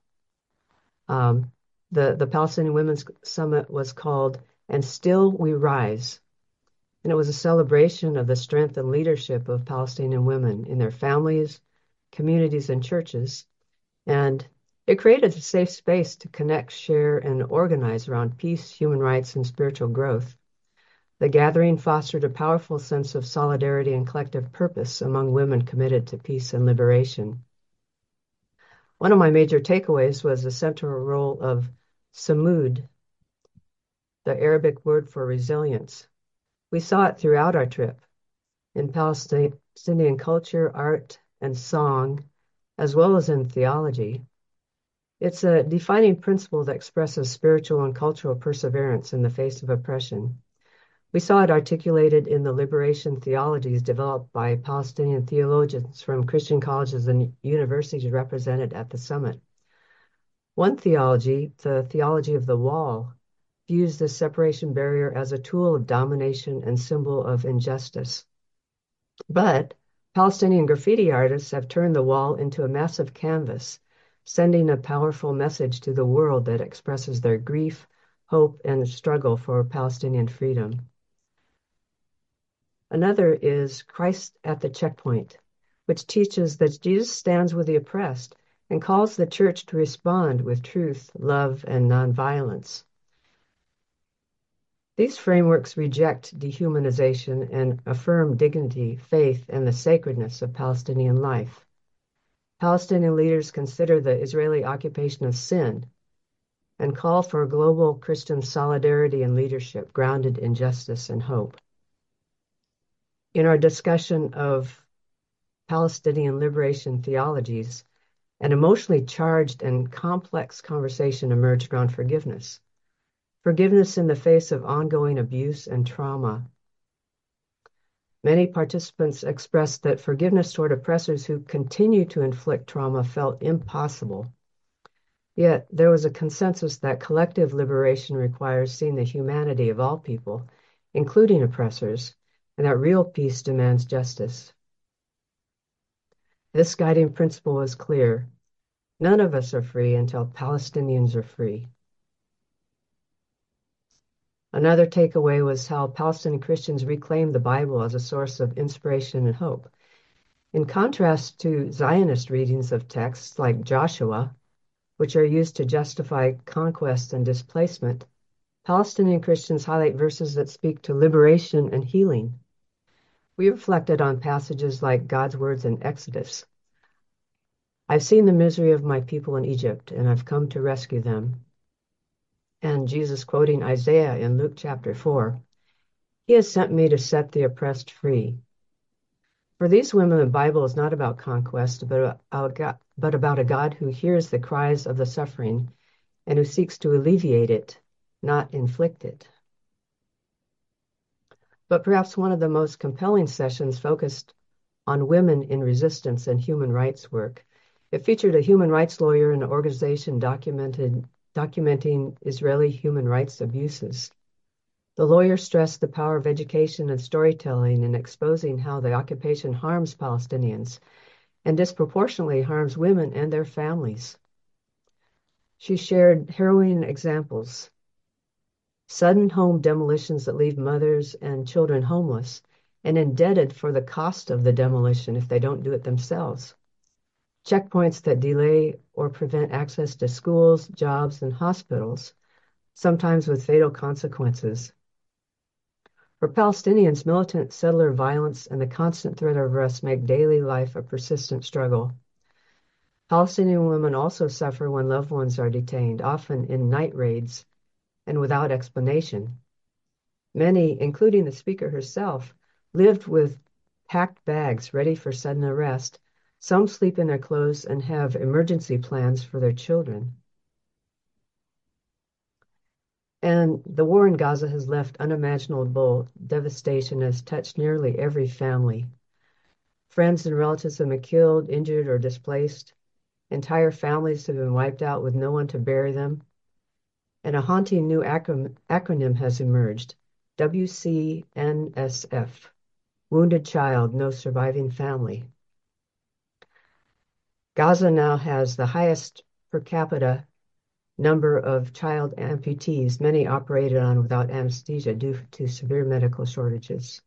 The Palestinian Women's Summit was called "And Still We Rise," and it was a celebration of the strength and leadership of Palestinian women in their families, communities, and churches. And it created a safe space to connect, share, and organize around peace, human rights, and spiritual growth. The gathering fostered a powerful sense of solidarity and collective purpose among women committed to peace and liberation. One of my major takeaways was the central role of samud, the Arabic word for resilience. We saw it throughout our trip in Palestinian culture, art, and song, as well as in theology. It's a defining principle that expresses spiritual and cultural perseverance in the face of oppression. We saw it articulated in the liberation theologies developed by Palestinian theologians from Christian colleges and universities represented at the summit. One theology, the theology of the wall, views the separation barrier as a tool of domination and symbol of injustice. But Palestinian graffiti artists have turned the wall into a massive canvas, sending a powerful message to the world that expresses their grief, hope, and struggle for Palestinian freedom. Another is Christ at the Checkpoint, which teaches that Jesus stands with the oppressed and calls the church to respond with truth, love, and nonviolence. These frameworks reject dehumanization and affirm dignity, faith, and the sacredness of Palestinian life. Palestinian leaders consider the Israeli occupation a sin and call for global Christian solidarity and leadership grounded in justice and hope. In our discussion of Palestinian liberation theologies, an emotionally charged and complex conversation emerged around forgiveness. Forgiveness in the face of ongoing abuse and trauma. Many participants expressed that forgiveness toward oppressors who continue to inflict trauma felt impossible. Yet there was a consensus that collective liberation requires seeing the humanity of all people, including oppressors, and that real peace demands justice. This guiding principle was clear. None of us are free until Palestinians are free. Another takeaway was how Palestinian Christians reclaimed the Bible as a source of inspiration and hope. In contrast to Zionist readings of texts like Joshua, which are used to justify conquest and displacement, Palestinian Christians highlight verses that speak to liberation and healing. We reflected on passages like God's words in Exodus. I've seen the misery of my people in Egypt, and I've come to rescue them. And Jesus quoting Isaiah in Luke chapter 4, He has sent me to set the oppressed free. For these women, the Bible is not about conquest, but about a God who hears the cries of the suffering and who seeks to alleviate it, not inflict it. But perhaps one of the most compelling sessions focused on women in resistance and human rights work. It featured a human rights lawyer and an organization documenting Israeli human rights abuses. The lawyer stressed the power of education and storytelling in exposing how the occupation harms Palestinians and disproportionately harms women and their families. She shared harrowing examples: sudden home demolitions that leave mothers and children homeless and indebted for the cost of the demolition if they don't do it themselves. Checkpoints that delay or prevent access to schools, jobs, and hospitals, sometimes with fatal consequences. For Palestinians, militant settler violence and the constant threat of arrest make daily life a persistent struggle. Palestinian women also suffer when loved ones are detained, often in night raids and without explanation. Many, including the speaker herself, lived with packed bags ready for sudden arrest. Some sleep in their clothes and have emergency plans for their children. And the war in Gaza has left unimaginable devastation has touched nearly every family. Friends and relatives have been killed, injured, or displaced. Entire families have been wiped out with no one to bury them. And a haunting new acronym has emerged, WCNSF, Wounded Child, No Surviving Family. Gaza now has the highest per capita number of child amputees, many operated on without anesthesia due to severe medical shortages.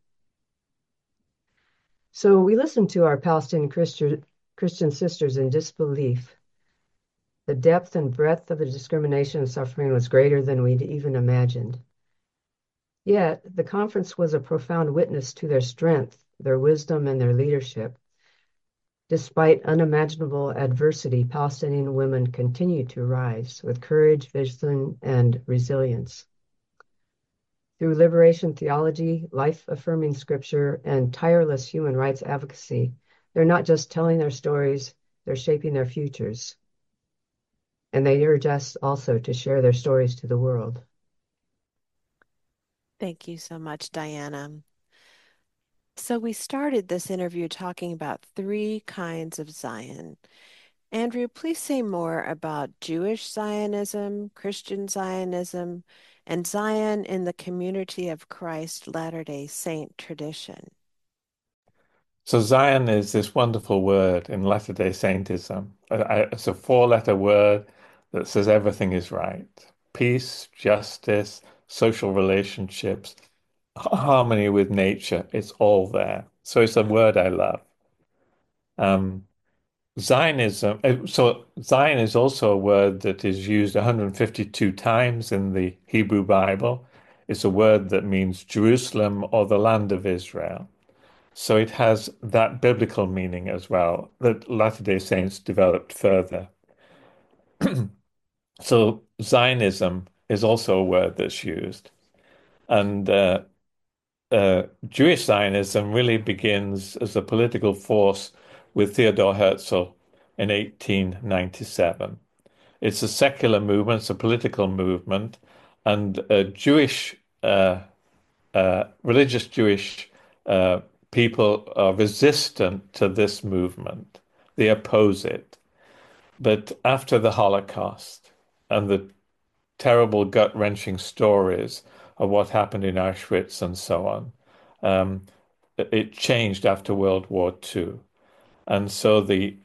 So we listened to our Palestinian Christian sisters in disbelief. The depth and breadth of the discrimination and suffering was greater than we'd even imagined. Yet, the conference was a profound witness to their strength, their wisdom, and their leadership. Despite unimaginable adversity, Palestinian women continue to rise with courage, vision, and resilience. Through liberation theology, life-affirming scripture, and tireless human rights advocacy, they're not just telling their stories, they're shaping their futures. And they urge us also to share their stories to the world. Thank you so much, Diana. So we started this interview talking about three kinds of Zion. Andrew, please say more about Jewish Zionism, Christian Zionism, and Zion in the Community of Christ Latter-day Saint tradition. So Zion is this wonderful word in Latter-day Saintism. It's a four-letter word that says everything is right. Peace, justice, social relationships, harmony with nature. It's all there. So it's a word I love. Um, Zionism, so Zion is also a word that is used 152 times in the Hebrew Bible. It's a word that means Jerusalem or the land of Israel. So it has that biblical meaning as well that Latter-day Saints developed further. So Zionism is also a word that's used. And Jewish Zionism really begins as a political force with Theodor Herzl in 1897. It's a secular movement, it's a political movement, and religious Jewish uh, people are resistant to this movement. They oppose it. But after the Holocaust and the terrible gut-wrenching stories of what happened in Auschwitz and so on, um, it changed after World War II. And so the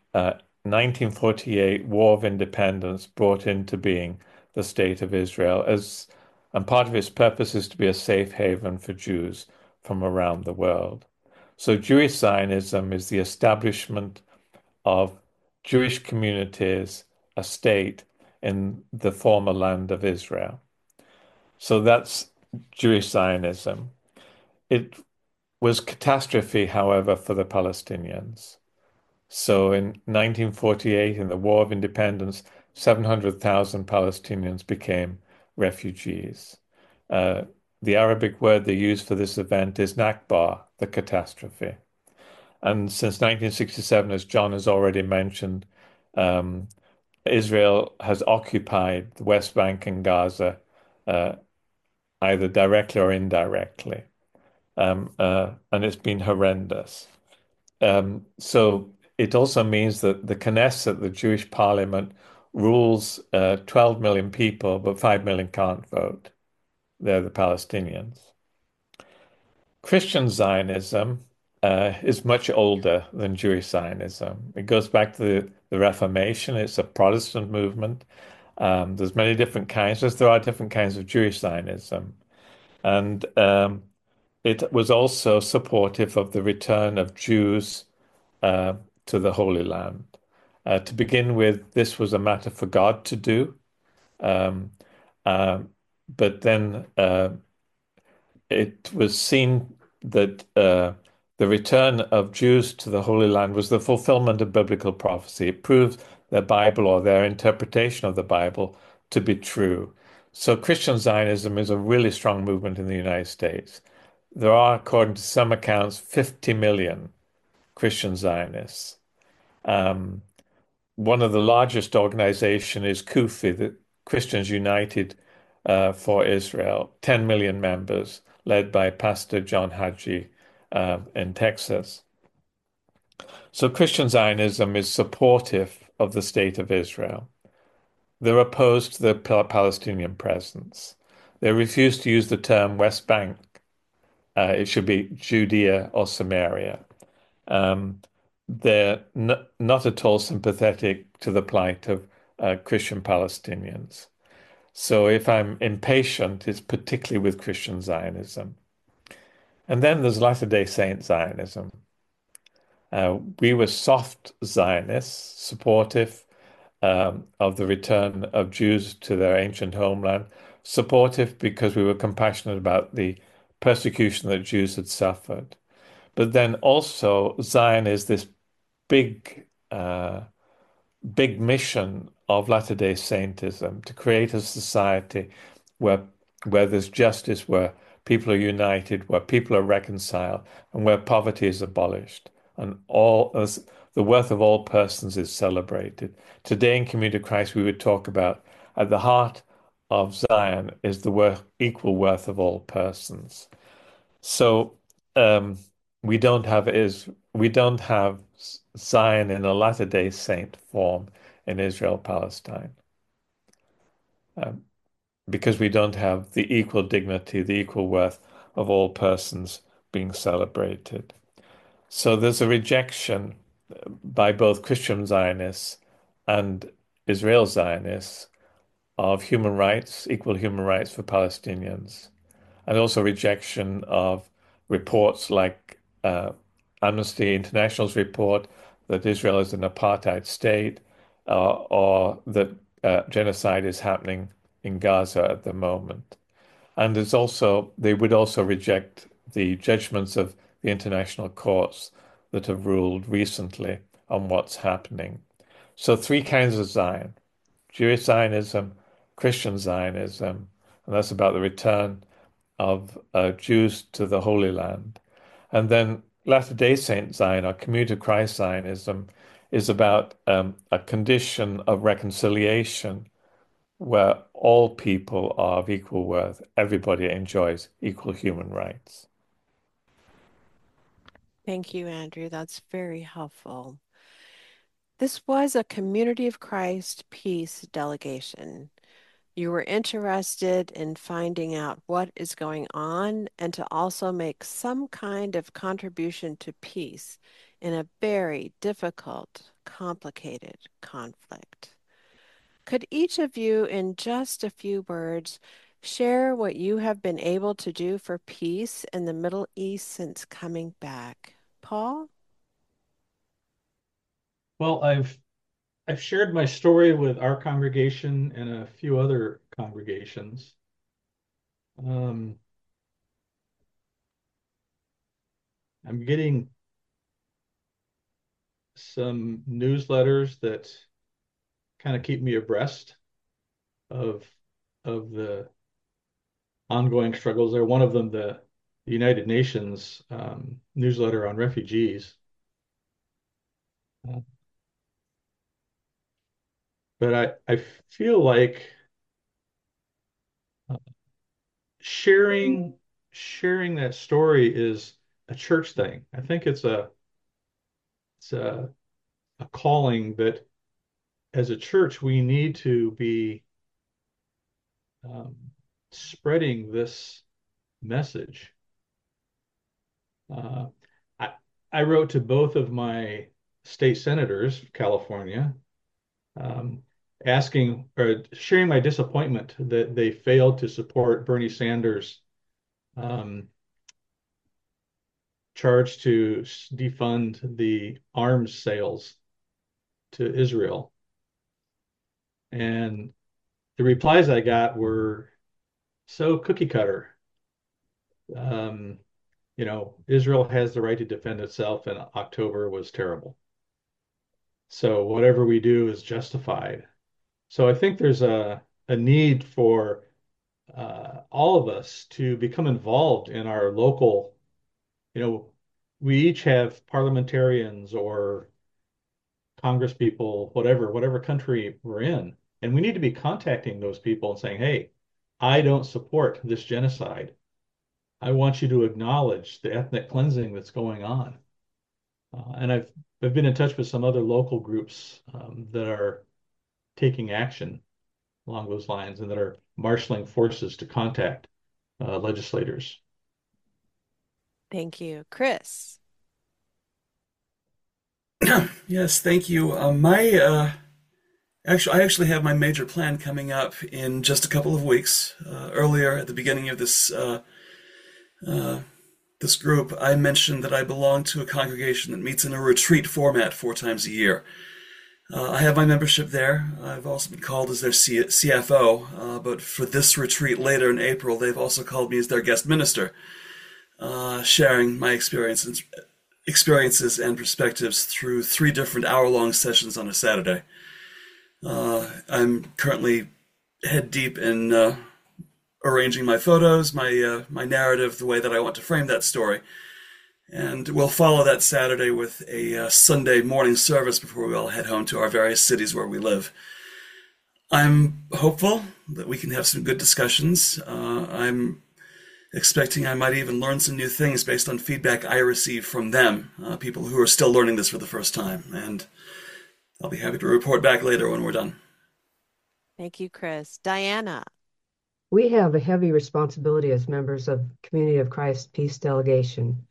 1948 War of Independence brought into being the State of Israel and part of its purpose is to be a safe haven for Jews from around the world. So Jewish Zionism is the establishment of Jewish communities, a state in the former land of Israel. So that's Jewish Zionism. It was catastrophe, however, for the Palestinians. So in 1948, in the War of Independence, 700,000 Palestinians became refugees. Uh, the Arabic word they use for this event is Nakba, the catastrophe. And since 1967, as John has already mentioned, um, Israel has occupied the West Bank and Gaza, uh, either directly or indirectly. And it's been horrendous. So it also means that the Knesset, the Jewish parliament, rules 12 million people, but 5 million can't vote. They're the Palestinians. Christian Zionism is much older than Jewish Zionism. It goes back to the Reformation. It's a Protestant movement. There's many different kinds, as there are different kinds of Jewish Zionism. And it was also supportive of the return of Jews uh, to the Holy Land. To begin with, this was a matter for God to do, um, uh, but then it was seen that the return of Jews to the Holy Land was the fulfillment of biblical prophecy. It proved their Bible or their interpretation of the Bible to be true. So Christian Zionism is a really strong movement in the United States. There are, according to some accounts, 50 million Christian Zionists. One of the largest organization is CUFI, the Christians United for Israel, 10 million members, led by Pastor John Hadji in Texas. So Christian Zionism is supportive of the state of Israel. They're opposed to the Palestinian presence. They refuse to use the term West Bank. It should be Judea or Samaria. They're not at all sympathetic to the plight of Christian Palestinians. So if I'm impatient, it's particularly with Christian Zionism. And then there's Latter-day Saint Zionism. We were soft Zionists, supportive of the return of Jews to their ancient homeland, supportive because we were compassionate about the persecution that Jews had suffered. But then also, Zion is this big, big mission of Latter-day Saintism to create a society where there's justice, where people are united, where people are reconciled, and where poverty is abolished, and all as the worth of all persons is celebrated. Today in Community of Christ, we would talk about at the heart of Zion is the equal worth of all persons. So we don't have Zion in a Latter-day Saint form in Israel Palestine because we don't have the equal dignity, the equal worth of all persons being celebrated. So there's a rejection by both Christian Zionists and Israel Zionists of human rights, equal human rights for Palestinians, and also rejection of reports like Amnesty International's report that Israel is an apartheid state, or that genocide is happening in Gaza at the moment. And they would also reject the judgments of the international courts that have ruled recently on what's happening. So three kinds of Zion: Jewish Zionism, Christian Zionism, and that's about the return of Jews to the Holy Land. And then Latter-day Saint Zion, or Community of Christ Zionism, is about a condition of reconciliation where all people are of equal worth, everybody enjoys equal human rights. Thank you, Andrew. That's very helpful. This was a Community of Christ peace delegation. You were interested in finding out what is going on and to also make some kind of contribution to peace in a very difficult, complicated conflict. Could each of you, in just a few words, share what you have been able to do for peace in the Middle East since coming back? Paul? Well, I've shared my story with our congregation and a few other congregations. Um, I'm getting some newsletters that kind of keep me abreast of the ongoing struggles there. One of them, the United Nations newsletter on refugees. Uh, but I feel like uh, sharing that story is a church thing. I think it's a calling that as a church we need to be um, spreading this message. Uh, I, I wrote to both of my state senators, California, um, asking or sharing my disappointment that they failed to support Bernie Sanders' um, charge to defund the arms sales to Israel. And the replies I got were so cookie cutter. Um, Israel has the right to defend itself, and October was terrible. So whatever we do is justified. So I think there's a need for all of us to become involved in our local, you know, we each have parliamentarians or congresspeople, whatever country we're in, and we need to be contacting those people and saying, hey, I don't support this genocide. I want you to acknowledge the ethnic cleansing that's going on. And I've been in touch with some other local groups that are taking action along those lines and that are marshaling forces to contact legislators. Thank you. Chris? Yes, thank you. I actually have my major plan coming up in just a couple of weeks. Earlier at the beginning of this group, I mentioned that I belong to a congregation that meets in a retreat format 4 times a year. I have my membership there. I've also been called as their CFO, but for this retreat later in April, they've also called me as their guest minister, sharing my experiences and perspectives through 3 different hour-long sessions on a Saturday. I'm currently head deep in arranging my photos, my narrative, the way that I want to frame that story. And we'll follow that Saturday with a Sunday morning service before we all head home to our various cities where we live. I'm hopeful that we can have some good discussions. I'm expecting I might even learn some new things based on feedback I receive from them, people who are still learning this for the first time. And I'll be happy to report back later when we're done. Thank you, Chris. Diana? We have a heavy responsibility as members of Community of Christ Peace Delegation.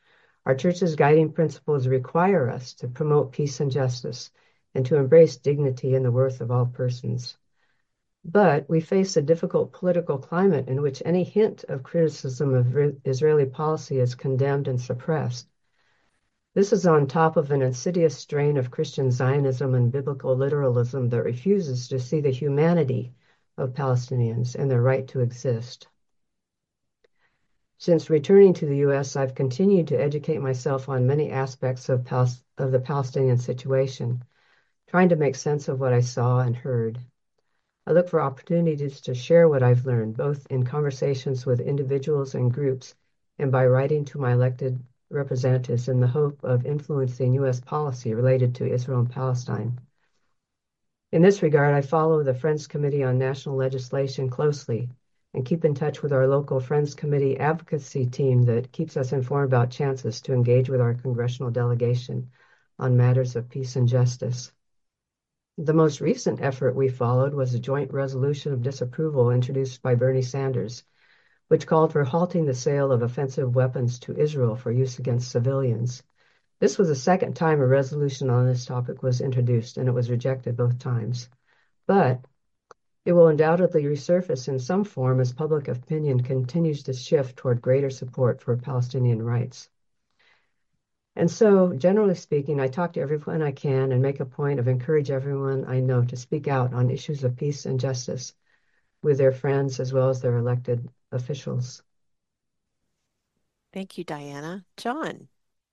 Our church's guiding principles require us to promote peace and justice and to embrace dignity and the worth of all persons. But we face a difficult political climate in which any hint of criticism of Israeli policy is condemned and suppressed. This is on top of an insidious strain of Christian Zionism and biblical literalism that refuses to see the humanity of Palestinians and their right to exist. Since returning to the U.S., I've continued to educate myself on many aspects of the Palestinian situation, trying to make sense of what I saw and heard. I look for opportunities to share what I've learned, both in conversations with individuals and groups and by writing to my elected representatives in the hope of influencing U.S. policy related to Israel and Palestine. In this regard, I follow the Friends Committee on National Legislation closely and keep in touch with our local Friends Committee advocacy team that keeps us informed about chances to engage with our congressional delegation on matters of peace and justice. The most recent effort we followed was a joint resolution of disapproval introduced by Bernie Sanders, which called for halting the sale of offensive weapons to Israel for use against civilians. This was the second time a resolution on this topic was introduced, and it was rejected both times. But it will undoubtedly resurface in some form as public opinion continues to shift toward greater support for Palestinian rights. And so, generally speaking, I talk to everyone I can and make a point of encourage everyone I know to speak out on issues of peace and justice with their friends as well as their elected officials. Thank you, Diana. John.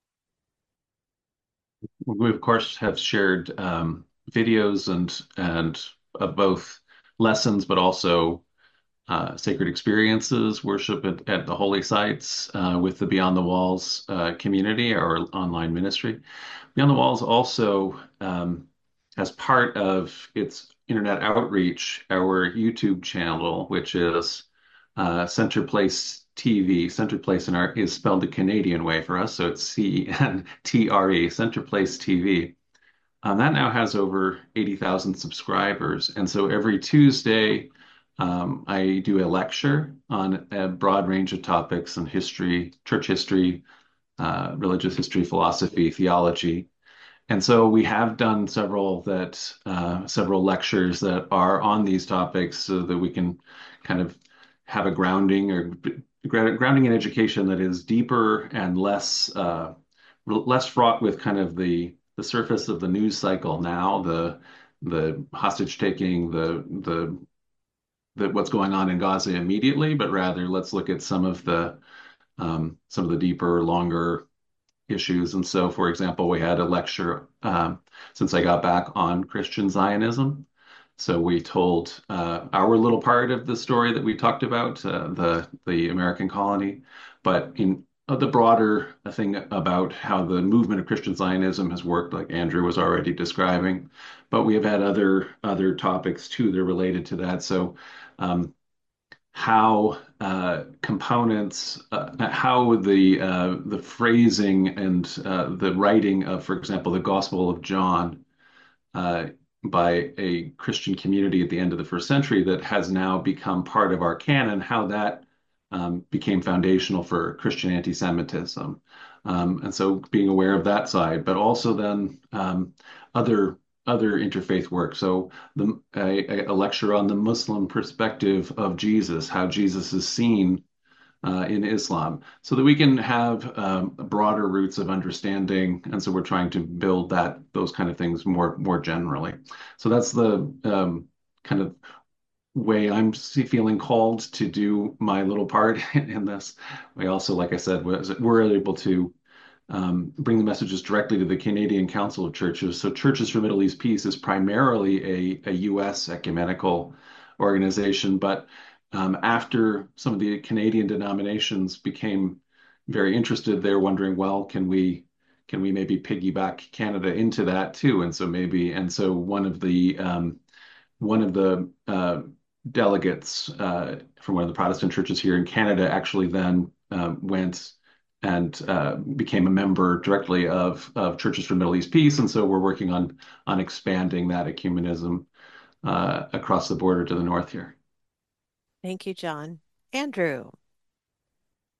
We, of course, have shared videos and both lessons, but also sacred experiences, worship at the holy sites with the Beyond the Walls community, our online ministry. Beyond the Walls also, as part of its internet outreach, our YouTube channel, which is Center Place TV. Center Place is spelled the Canadian way for us, so it's CNTRE, Center Place TV. That now has over 80,000 subscribers. And so every Tuesday, I do a lecture on a broad range of topics in history, church history, religious history, philosophy, theology. And so we have done several lectures that are on these topics so that we can kind of have a grounding in education that is deeper and less fraught with kind of the surface of the news cycle now, the hostage taking, the what's going on in Gaza immediately, but rather let's look at some of the deeper, longer issues. And so, for example, we had a lecture since I got back on Christian Zionism. So we told our little part of the story that we talked about, the American colony, but in the broader thing about how the movement of Christian Zionism has worked, like Andrew was already describing. But we have had other topics too that are related to that. So how components, how the phrasing and the writing of, for example, the Gospel of John by a Christian community at the end of the first century that has now become part of our canon, how that became foundational for Christian anti-Semitism. And so being aware of that side, but also then other interfaith work. So a lecture on the Muslim perspective of Jesus, how Jesus is seen in Islam, so that we can have broader roots of understanding. And so we're trying to build those kind of things more generally. So that's the kind of way I'm feeling called to do my little part in this. We also, like I said, we're able to bring the messages directly to the Canadian Council of Churches. So Churches for Middle East Peace is primarily a U.S. ecumenical organization, but after some of the Canadian denominations became very interested, they're wondering, well, can we maybe piggyback Canada into that too? And so one of the delegates from one of the Protestant churches here in Canada actually then went and became a member directly of Churches for Middle East Peace. And so we're working on expanding that ecumenism across the border to the north here. Thank you, John. Andrew.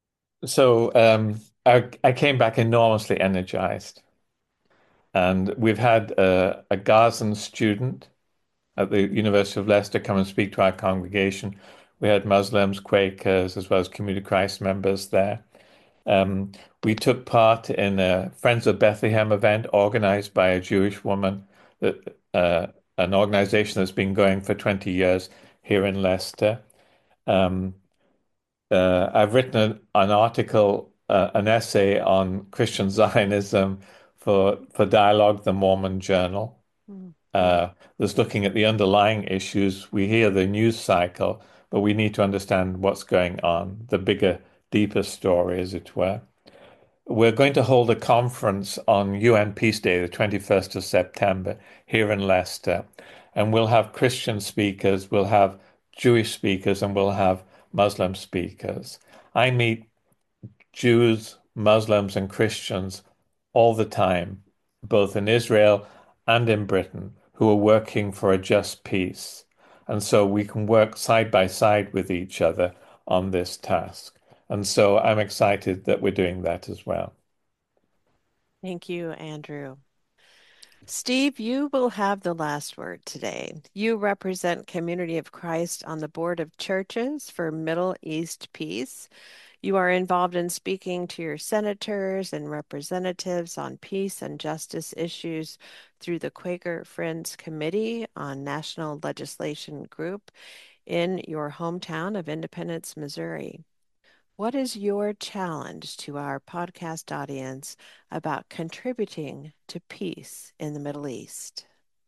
I came back enormously energized. And we've had a Gazan student at the University of Leicester come and speak to our congregation. We had Muslims, Quakers, as well as Community Christ members there. Um, we took part in a Friends of Bethlehem event organized by a Jewish woman, that an organization that's been going for 20 years here in Leicester. Um, I've written an article, an essay on Christian Zionism for Dialogue, the Mormon Journal. That's looking at the underlying issues. We hear the news cycle, but we need to understand what's going on, the bigger, deeper story, as it were. We're going to hold a conference on UN Peace Day, the 21st of September, here in Leicester. And we'll have Christian speakers, we'll have Jewish speakers, and we'll have Muslim speakers. I meet Jews, Muslims, and Christians all the time, both in Israel and in Britain, who are working for a just peace. And so we can work side by side with each other on this task. And so I'm excited that we're doing that as well. Thank you, Andrew. Steve, you will have the last word today. You represent Community of Christ on the Board of Churches for Middle East Peace. You are involved in speaking to your senators and representatives on peace and justice issues through the Quaker Friends Committee on National Legislation Group in your hometown of Independence, Missouri. What is your challenge to our podcast audience about contributing to peace in the Middle East?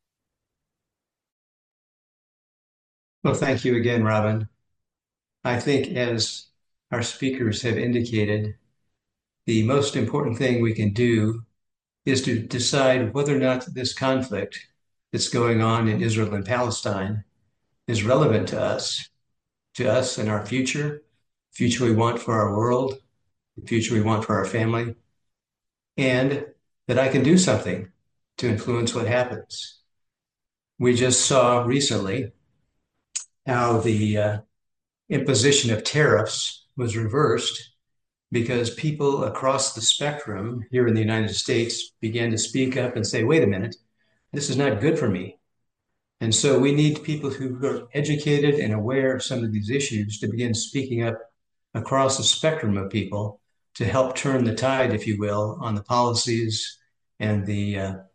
Well, thank you again, Robin. I think, as our speakers have indicated, the most important thing we can do is to decide whether or not this conflict that's going on in Israel and Palestine is relevant to us and our future we want for our world, the future we want for our family, and that I can do something to influence what happens. We just saw recently how the imposition of tariffs was reversed because people across the spectrum here in the United States began to speak up and say, wait a minute, this is not good for me. And so we need people who are educated and aware of some of these issues to begin speaking up across the spectrum of people to help turn the tide, if you will, on the policies and the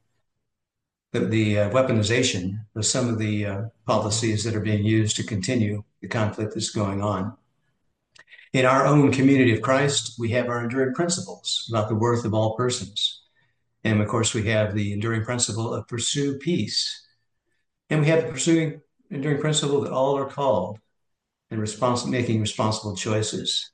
weaponization of some of the policies that are being used to continue the conflict that's going on. In our own Community of Christ, we have our enduring principles about the worth of all persons. And of course, we have the enduring principle of pursue peace. And we have the enduring principle that all are called and making responsible choices.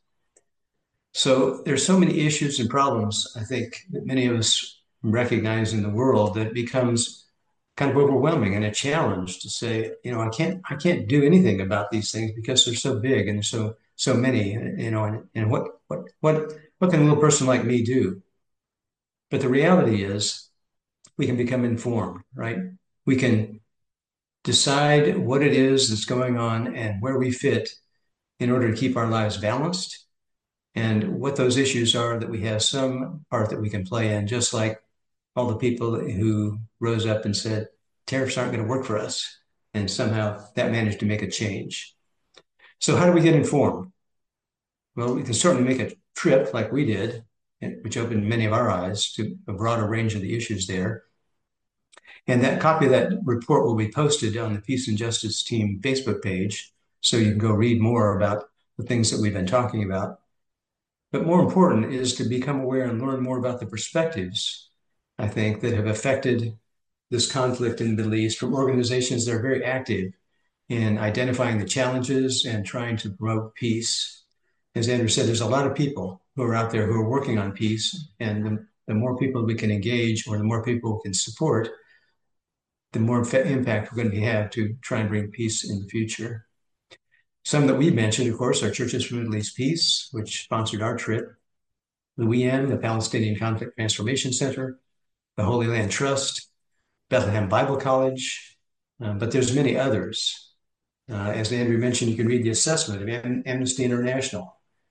So there's so many issues and problems, I think, that many of us recognize in the world that it becomes kind of overwhelming and a challenge to say, I can't do anything about these things because they're so big and there's so many, and what can a little person like me do? But the reality is we can become informed, right? We can decide what it is that's going on and where we fit in order to keep our lives balanced and what those issues are that we have some part that we can play in, just like all the people who rose up and said, tariffs aren't going to work for us. And somehow that managed to make a change. So how do we get informed? Well, we can certainly make a trip like we did, which opened many of our eyes to a broader range of the issues there. And that copy of that report will be posted on the Peace and Justice Team Facebook page, so you can go read more about the things that we've been talking about. But more important is to become aware and learn more about the perspectives, I think, that have affected this conflict in the Middle East from organizations that are very active in identifying the challenges and trying to promote peace. As Andrew said, there's a lot of people who are out there who are working on peace, and the more people we can engage or the more people we can support, the more impact we're going to have to try and bring peace in the future. Some that we mentioned, of course, are Churches for Middle East Peace, which sponsored our trip, the WEM, the Palestinian Conflict Transformation Center, the Holy Land Trust, Bethlehem Bible College, but there's many others. As Andrew mentioned, you can read the assessment of Amnesty International,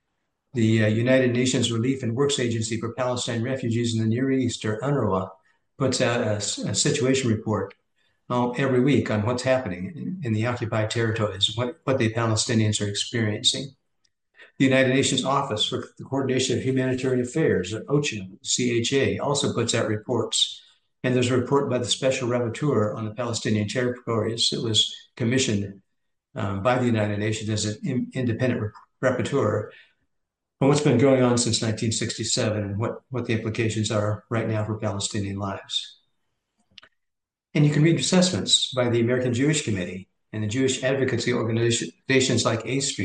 The United Nations Relief and Works Agency for Palestine Refugees in the Near East, or UNRWA, puts out a situation report every week on what's happening in the occupied territories, what the Palestinians are experiencing. The United Nations Office for the Coordination of Humanitarian Affairs, or OCHA, CHA, also puts out reports. And there's a report by the Special Rapporteur on the Palestinian territories that was commissioned by the United Nations as an independent rapporteur on what's been going on since 1967 and what the implications are right now for Palestinian lives. And you can read assessments by the American Jewish Committee and the Jewish advocacy organizations like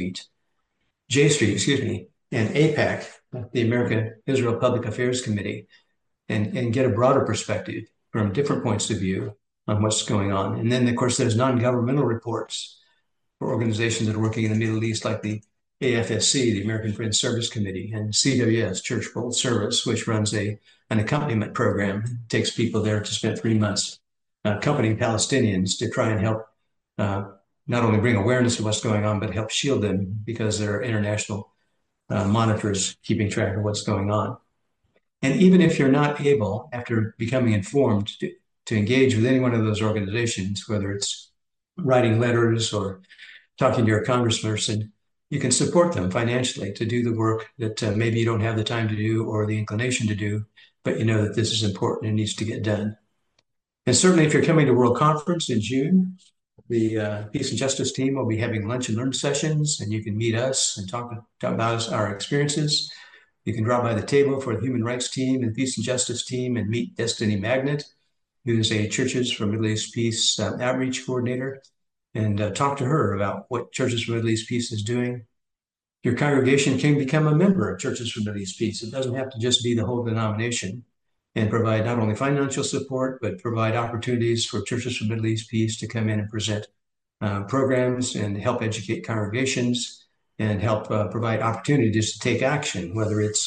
J Street, and APAC, the American Israel Public Affairs Committee, and get a broader perspective from different points of view on what's going on. And then, of course, there's non-governmental reports for organizations that are working in the Middle East, like the AFSC, the American Friends Service Committee, and CWS, Church World Service, which runs an accompaniment program. It takes people there to spend 3 months accompanying Palestinians to try and help not only bring awareness of what's going on, but help shield them because there are international monitors keeping track of what's going on. And even if you're not able, after becoming informed, to engage with any one of those organizations, whether it's writing letters or talking to your congressperson, you can support them financially to do the work that maybe you don't have the time to do or the inclination to do, but you know that this is important and needs to get done. And certainly if you're coming to World Conference in June, the Peace and Justice team will be having lunch and learn sessions, and you can meet us and talk about our experiences. You can drop by the table for the Human Rights team and Peace and Justice team and meet Destiny Magnet, who is a Churches for Middle East Peace outreach coordinator, and talk to her about what Churches for Middle East Peace is doing. Your congregation can become a member of Churches for Middle East Peace. It doesn't have to just be the whole denomination, and provide not only financial support, but provide opportunities for Churches for Middle East Peace to come in and present programs and help educate congregations and help provide opportunities to take action, whether it's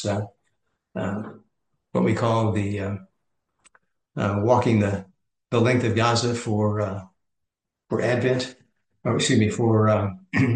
what we call the walking the length of Gaza for Advent, or excuse me, for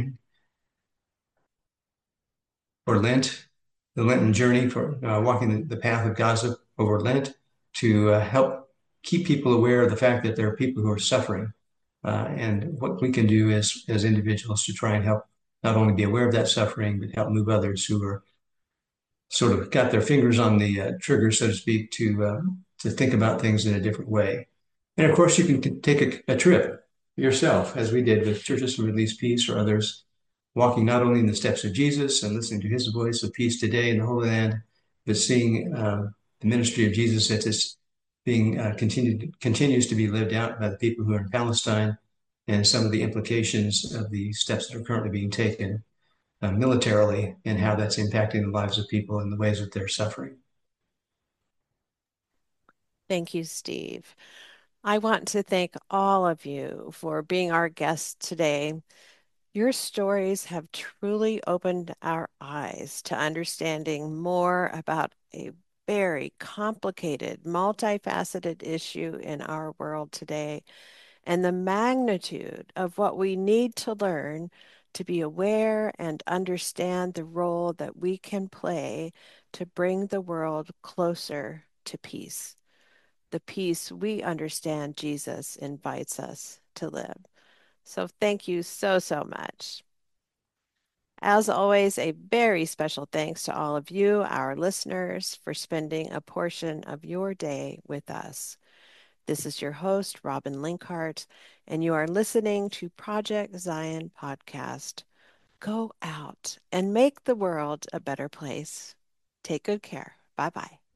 Lent, the Lenten journey, for walking the path of Gaza over Lent, to help keep people aware of the fact that there are people who are suffering, and what we can do as individuals to try and help not only be aware of that suffering, but help move others who are sort of got their fingers on the trigger, so to speak, to think about things in a different way. And of course, you can take a trip yourself, as we did with Churches for Middle East Peace or others, walking not only in the steps of Jesus and listening to his voice of peace today in the Holy Land, but seeing the ministry of Jesus as it's being continues to be lived out by the people who are in Palestine, and some of the implications of the steps that are currently being taken militarily, and how that's impacting the lives of people in the ways that they're suffering. Thank you, Steve. I want to thank all of you for being our guests today. Your stories have truly opened our eyes to understanding more about a very complicated, multifaceted issue in our world today, and the magnitude of what we need to learn to be aware and understand the role that we can play to bring the world closer to peace, the peace we understand Jesus invites us to live. So thank you so, so much. As always, a very special thanks to all of you, our listeners, for spending a portion of your day with us. This is your host, Robin Linkhart, and you are listening to Project Zion Podcast. Go out and make the world a better place. Take good care. Bye-bye.